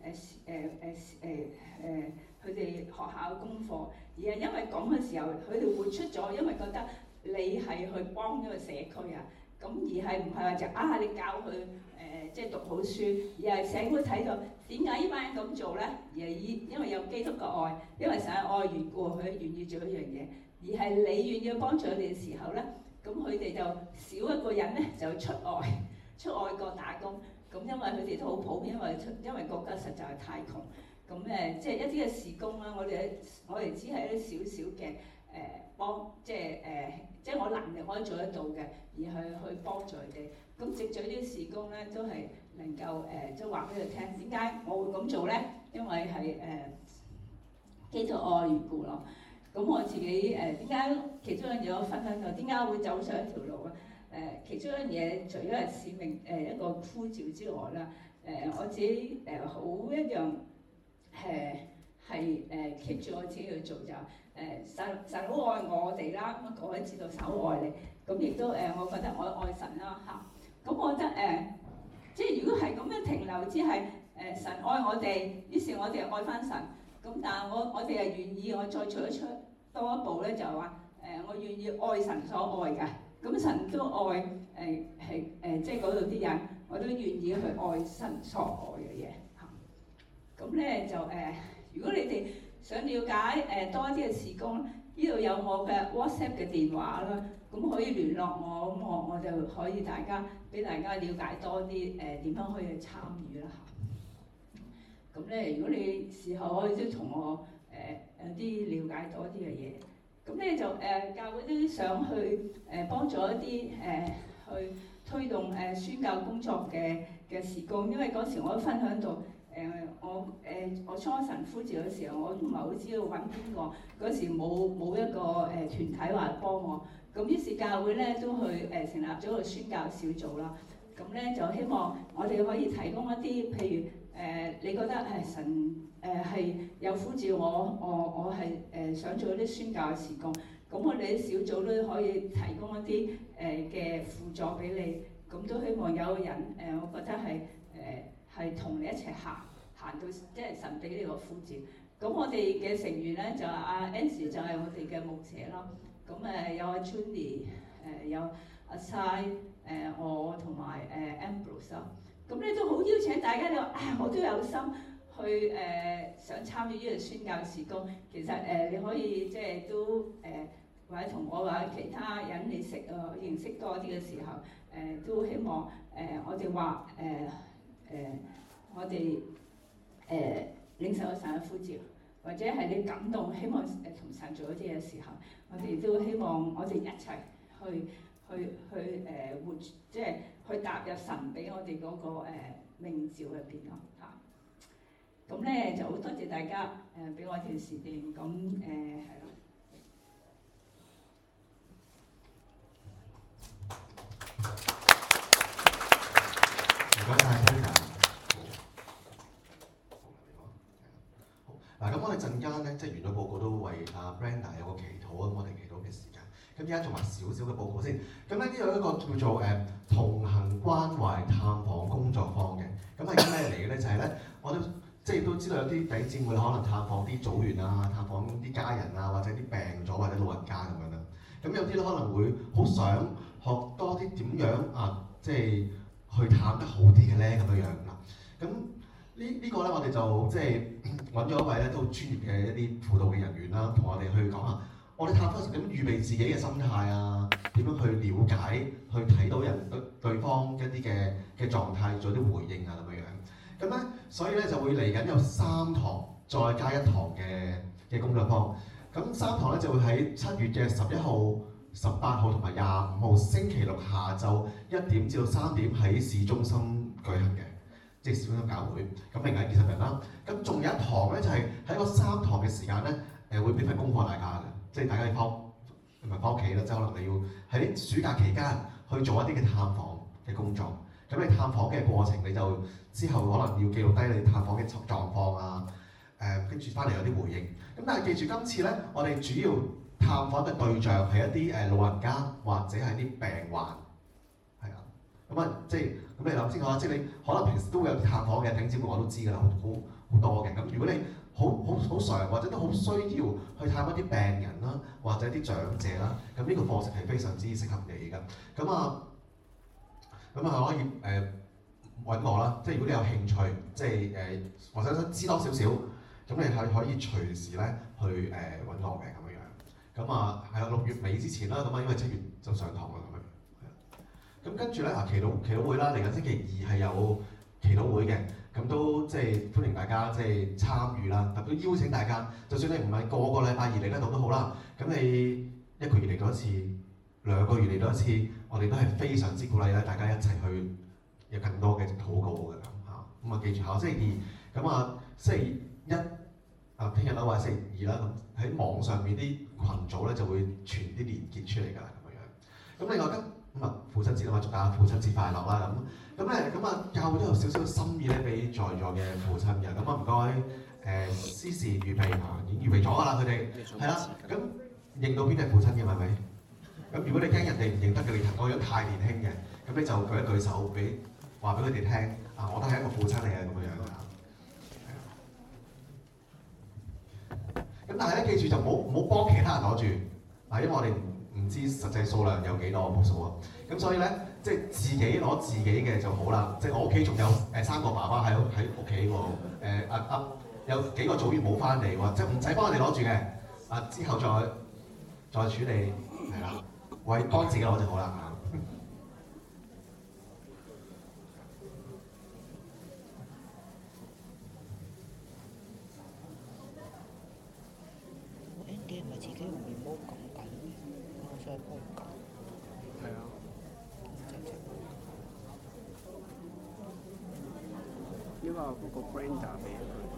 誒誒誒誒佢哋學校功課，而係因為咁嘅時候，佢哋活出咗，因為覺得你係去幫咗個社區啊。咁而係唔係話就啊你教佢誒、呃、即係讀好書，而係社會睇到點解呢班人咁做咧？而係以因為有基督嘅愛，因為神愛緣故，佢願意做一樣嘢。而係你願意幫助佢哋嘅時候咧，咁佢哋就少一個人咧就出外出外國打工。咁因為佢哋都好普遍，因為因為國家實在係太窮。咁誒即係一啲嘅事工啦，我哋我哋只係一啲少少嘅誒幫，即係誒、呃、即係我能力可以做得到嘅，而係去幫助佢哋。咁藉住呢啲事工咧，都係能夠誒即係話俾佢聽，點解我會咁做咧？因為係誒、呃、基督愛緣故咯。咁我自己誒點解其中一樣嘢我分享到點解我會走上一條路啊？誒、呃、其中一樣嘢除咗係使命誒、呃、一個呼召之外啦，誒、呃、我自己誒好、呃、一樣誒係誒 keep 住我自己去做就誒、呃、神神好愛我哋啦，咁各位知道神好愛你，咁亦都誒、呃、我覺得我愛神啦嚇。咁、啊、我覺得誒、呃、即係如果係咁樣停留只係誒神愛我哋，於是我哋愛翻神。咁但係我我哋係願意我再做一出多一步咧，就係話誒我願意愛神所愛嘅。咁神都愛誒係誒，即係嗰度啲人，我都願意去愛神所愛嘅嘢嚇。咁咧就誒、呃，如果你哋想了解誒、呃、多一啲嘅事工，呢度有我嘅 WhatsApp 嘅電話啦，咁可以聯絡我，咁我我就可以大家俾大家了解多啲誒點樣可以去參與啦嚇。咁咧，如果你事後可以都同我誒、呃、有啲了解多啲嘅嘢，咁咧就誒、呃、教會都想去誒、呃、幫助一啲誒、呃、去推動誒、呃、宣教工作嘅嘅事工，因為嗰時我都分享到誒、呃、我誒、呃、我初神呼召嘅時候，我都唔係好知道揾邊個，嗰時冇冇一個誒、呃、團體話幫我，咁於是教會咧都去誒、呃、成立咗個宣教小組啦，咁咧就希望我哋可以提供一啲譬如。誒、呃，你覺得係神誒係、呃、有呼召我，我我係誒、呃、想做一啲宣教嘅事工，咁我哋啲小組都可以提供一啲誒嘅輔助俾你，咁都希望有個人誒、呃，我覺得係誒係同你一齊行，行到即係神俾呢個呼召。咁我哋嘅成員咧就係阿 Angie 就係我哋嘅牧者咯，咁誒、呃、有阿 Julie 誒、呃、有阿 Sai 誒、呃、我同埋誒 Ambrose 咯。咁咧都好邀請大家，你話啊，我都有心去誒、呃、想參與呢個宣教事工。其實誒、呃、你可以即係都誒、呃、或者同我或者其他人你識啊認識多啲嘅時候，誒、呃、都希望誒、呃、我哋話誒誒我哋誒、呃、領受神嘅呼召，或者係你感動希望誒同神做一啲嘅時候，我哋都希望我哋一齊去。去去誒、呃、活，即係去踏入神俾我哋嗰、那個誒命召入邊咯嚇。咁咧就好多謝大家誒俾、呃、我條時段，咁誒係咯。 唔該曬 Peter。好，嗱咁我哋陣間咧，即係完咗報告都為阿 Brenda 有個祈禱啊，咁我哋祈禱嘅時間。咁而家做埋少少嘅報告先。咁咧呢度有一個叫做誒、呃、同行關懷探訪工作坊嘅。咁係啲咩嚟嘅咧？就係、是、咧，我都即係都知道有啲弟兄姊妹可能探訪啲組員啊，探訪啲家人啊，或者啲病咗或者老人家咁樣啦。咁有啲咧可能會好想學多啲點樣啊，即係去探得好啲嘅咧咁樣樣嗱。咁呢呢個咧我哋就即係揾咗一位咧都專業嘅一啲輔導嘅人員啦，同我哋去講下。我哋探訪時點預備自己嘅心態啊？點樣去了解、去睇到人對對方一啲嘅嘅狀態，做啲回應啊咁樣樣。咁咧，所以咧就會嚟緊有三堂，再加一堂嘅嘅工作坊。咁三堂咧就會喺七月嘅十一號、十八號同埋廿五號星期六下晝一點至到三點喺市中心舉行嘅，即係市中心教會。咁另外二十人啦。咁仲有一堂咧就係喺嗰三堂嘅時間咧，誒會俾份功課大家嘅。即係大家要翻唔係翻屋企啦，即係可能你要喺暑假期間去做一啲嘅探訪嘅工作。咁你探訪嘅過程，你就之後可能要記錄低你探訪嘅狀況啊。誒，跟住翻嚟有啲回應。咁但係記住今次咧，我哋主要探訪嘅對象係一啲誒老人家或者係啲病患，係啊。 咁啊，即係咁你諗清楚啦，即係你可能平時都會有啲探訪嘅弟兄姊妹，我都知㗎啦，好好好多嘅。咁如果你好好好常或者都好需要去探一啲病人啦，或者啲長者啦，咁呢個課程係非常之適合你㗎。咁啊，咁啊可以誒揾我啦，即係如果你有興趣，即係誒或者想知多少少，咁你係可以隨時咧去誒揾我嘅咁樣樣。咁啊係啦，六月尾之前啦，咁啊因為七月就上堂啦咁樣。咁跟住咧啊，祈禱祈禱會啦，嚟緊星期二係有祈禱會嘅，咁都即係歡迎大家即係參與啦，特別邀請大家，就算你唔係個個禮拜二嚟得到都好啦，咁你一個月嚟到一次，兩個月嚟到一次，我哋都係非常之鼓勵咧，大家一齊去有更多嘅禱告嘅咁嚇。咁啊記住下星期二，咁啊星期一啊聽日啦或者星期二啦，咁喺網上面啲群組咧就會傳啲連結出嚟㗎啦咁樣樣。咁另外今咁啊，父親節啊嘛，祝大家父親節快樂啦咁。咁咧，咁啊，教會都有少少心意咧，俾在座嘅父親嘅。咁啊，唔該，誒司事預備啊，已經預備咗㗎啦，佢哋係啦。咁認到邊啲係父親嘅係咪？咁如果你驚人哋唔認得嘅，你個樣太年輕嘅，咁你就舉一舉手，俾話俾佢哋聽啊，我都係一個父親嚟嘅咁樣樣㗎。咁但係咧，記住就唔好唔好幫其他人攞住，嗱，因為我哋唔唔知實際數量有幾多個數啊。咁所以咧，即係自己攞自己嘅就好啦。即係我屋企仲有誒三個爸爸喺喺屋企喎。誒啊啊，有幾個組員冇翻嚟喎，即係唔使幫我哋攞住嘅。啊，之後再再處理係啦，為幫自己攞就好啦嚇。 Andy 係咪自己用面膜撳緊？我想幫佢撳。係啊。 因為嗰個 blender 俾咗佢。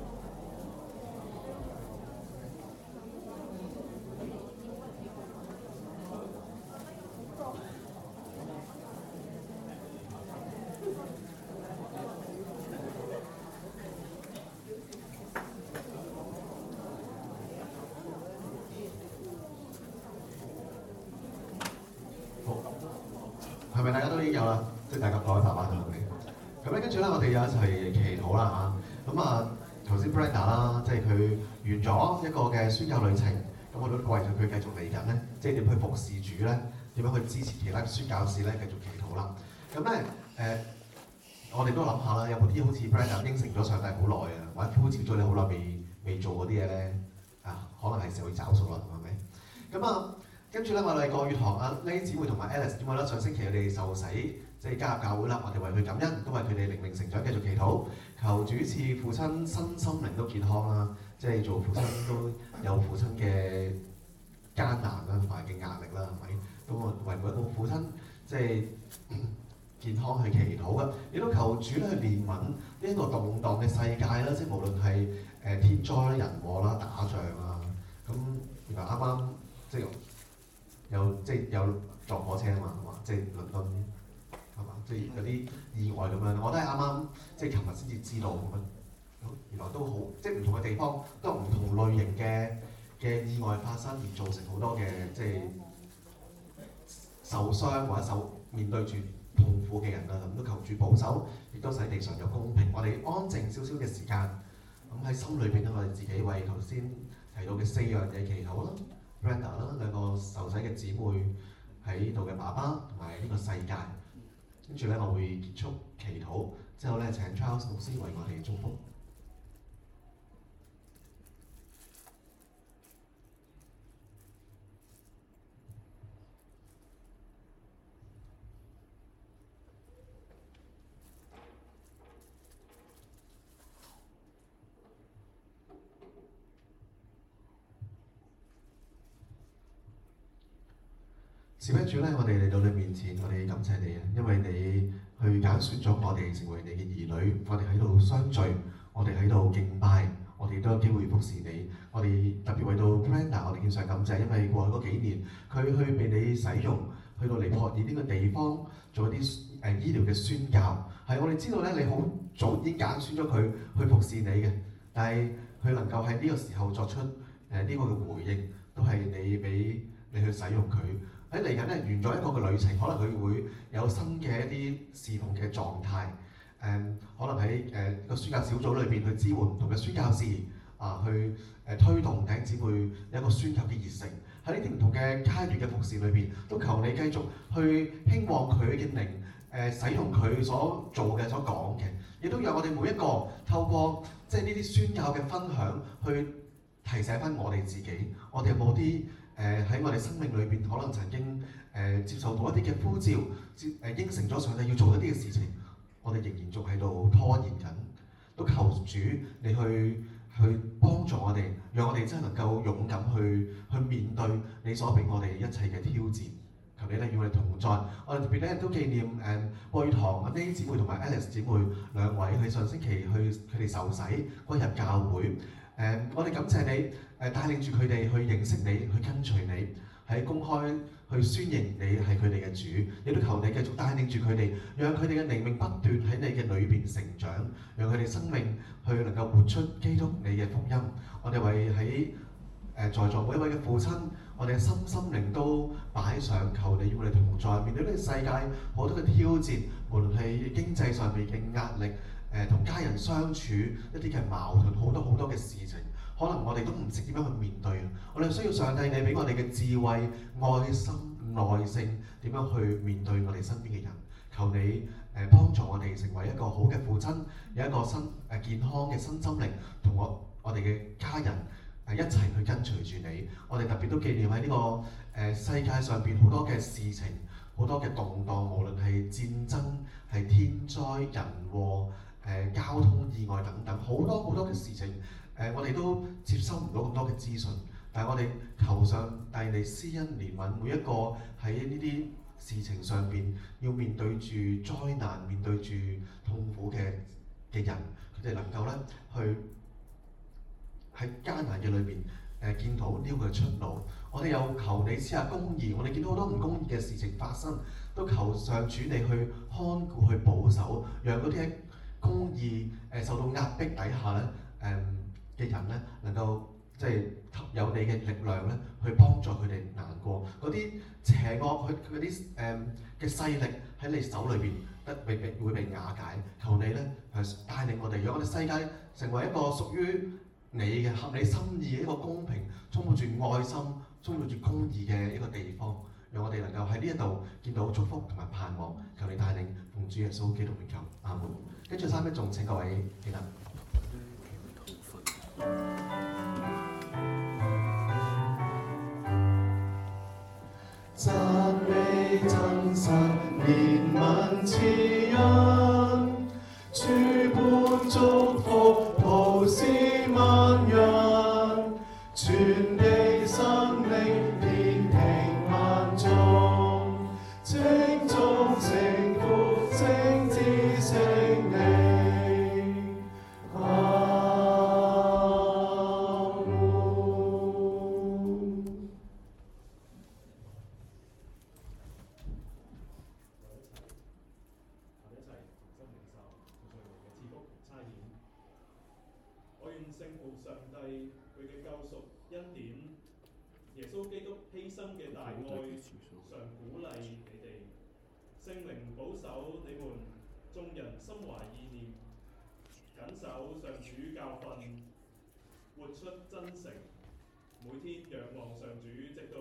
係咪大家都已經有啦？即係大家各位爸爸同我哋。咁咧跟住咧，我哋有一齊祈禱啦嚇。咁啊，頭先 Brenda 啦，即係佢完咗一個嘅宣教旅程，咁我都為咗佢繼續嚟緊咧，即係點去服侍主咧，點樣去支持其他宣教士咧，繼續祈禱啦。咁咧誒，我哋都諗下啦，有冇啲好似 Brenda 應承咗上帝好耐啊，或者呼召咗你好耐未未做嗰啲嘢咧？啊，可能係時候去找數啦，係咪？咁啊。跟住咧，我哋個月堂啊 Lay 姊妹同埋 Alice 姊妹啦，上星期佢哋受洗，即係加入教會啦。我哋為佢感恩，都為佢哋靈命成長繼續祈禱，求主賜父親身心靈都健康啦。即係做父親都有父親嘅艱難啦，同埋嘅壓力啦，係咪？咁我為每一個父親即係健康去祈禱嘅，亦都求主咧去憐憫呢一個動盪嘅世界啦。即係無論係誒天災人禍啦、打仗啊，咁原來啱啱即係。有即係有撞火車啊嘛，係嘛？即係倫敦係嘛？即係有啲意外咁樣，我都係啱啱即係琴日先至知道咁樣。原來都好，即係唔同嘅地方都有唔同類型嘅嘅意外發生，而造成好多嘅即係受傷或者受面對住痛苦嘅人啦。咁都求主保守，亦都使地上有公平。我哋安靜少少嘅時間，咁喺心裏邊咧，我哋自己為頭先提到嘅四樣嘢祈禱啦。Brenda 啦，兩個受洗嘅姊妹喺度嘅爸爸同埋呢個世界，跟住咧我會結束祈禱，之後咧請 Charles 牧師為我哋祝福。是不主咧，我哋嚟到你面前，我哋感謝你啊，因為你去揀選咗我哋成為你嘅兒女，我哋喺度相聚，我哋喺度敬拜，我哋都有機會服侍你。我哋特別為到 Brenda，我哋獻上感謝，因為過去嗰幾年佢去被你使用，去到尼泊爾呢個地方做一啲誒醫療嘅宣教。係我哋知道咧，你好早已經揀選咗佢去服侍你嘅，但係佢能夠喺呢個時候作出誒呢個嘅回應，都係你俾你去使用佢。 喺嚟緊咧完咗一個嘅旅程，可能佢會有新嘅一啲侍奉嘅狀態。誒、嗯，可能喺誒個宣教小組裏邊去支援唔同嘅宣教士啊，去誒、呃、推動弟兄姊妹有一個宣教嘅熱誠。喺呢啲唔同嘅階段嘅服侍裏邊，都求你繼續去興旺佢嘅靈，誒、呃、使用佢所做嘅、所講嘅，亦都讓我哋每一個透過即係呢啲宣教嘅分享，去提醒翻我哋自己，我哋有冇啲誒喺我哋生命裏邊可能曾經誒、呃、接受到一啲嘅呼召，接誒應承咗上帝要做一啲嘅事情，我哋仍然仲喺度拖延緊，都求主你去。去幫助我哋，讓我哋真係能夠勇敢去去面對你所俾我哋一切嘅挑戰。求你咧與我哋同在。我哋特別咧都紀念誒愛堂阿 Nay 姊妹同埋 Alice 姊妹兩位，佢上星期去佢哋受洗歸入教會。誒、嗯，我哋感謝你誒帶領住佢哋去認識你，去跟隨你，喺公開去宣認你係佢哋嘅主。亦都求你繼續帶領住佢哋，讓佢哋嘅靈命不斷喺你嘅裏邊成長，讓佢哋生命去能夠活出基督你嘅福音。我哋為喺誒在座每一位嘅父親，我哋嘅心心靈都擺上，求你與我哋同在。面對呢個世界好多嘅挑戰，無論係經濟上面嘅壓力，誒同家人相處一啲嘅矛盾，好多好多嘅事情，可能我哋都唔識點樣去面對。我哋需要上帝你俾我哋嘅智慧、愛心、耐性，點樣去面對我哋身邊嘅人。求你誒幫助我哋成為一個好嘅父親，有一個新誒健康嘅身心靈，同我我哋嘅家人誒一齊去跟隨住你。我哋特別都紀念喺呢個誒世界上邊好多嘅事情，好多嘅動盪，無論係戰爭、係天災人禍、誒交通意外等等，好多好多嘅事情誒，我哋都接收唔到咁多嘅資訊。但係我哋求上帝你施恩憐憫每一個喺呢啲事情上邊要面對住災難、面對住痛苦嘅嘅人，佢哋能夠咧去喺艱難嘅裏邊誒見到呢個出路。我哋又求你施下公義，我哋見到好多唔公義嘅事情發生，都求上主你去看顧、去保守，讓嗰啲喺公義誒受到壓迫底下咧誒嘅人咧能夠即係有你嘅力量咧，去幫助佢哋難過嗰啲邪惡，佢佢嗰啲誒嘅勢力喺你手裏邊得被被會被瓦解。求你咧係帶領我哋，讓我哋世界成為一個屬於你嘅合你心意嘅一個公平、充滿住愛心、充滿住公義嘅一個地方，讓我哋能夠喺呢一度見到祝福同埋盼望。求你帶領，奉主耶穌基督名求，阿門。跟住三分鐘請各位起立。 讚美真實憐憫慈恩，主般祝福普施萬人，全地生靈遍平萬眾，稱頌稱父稱子聖靈，阿聖父上帝佢嘅救贖恩典，耶穌基督犧牲嘅大愛，常鼓勵你哋。聖靈保守你們眾人心懷意念，謹守上主教訓，活出真誠，每天仰望上主直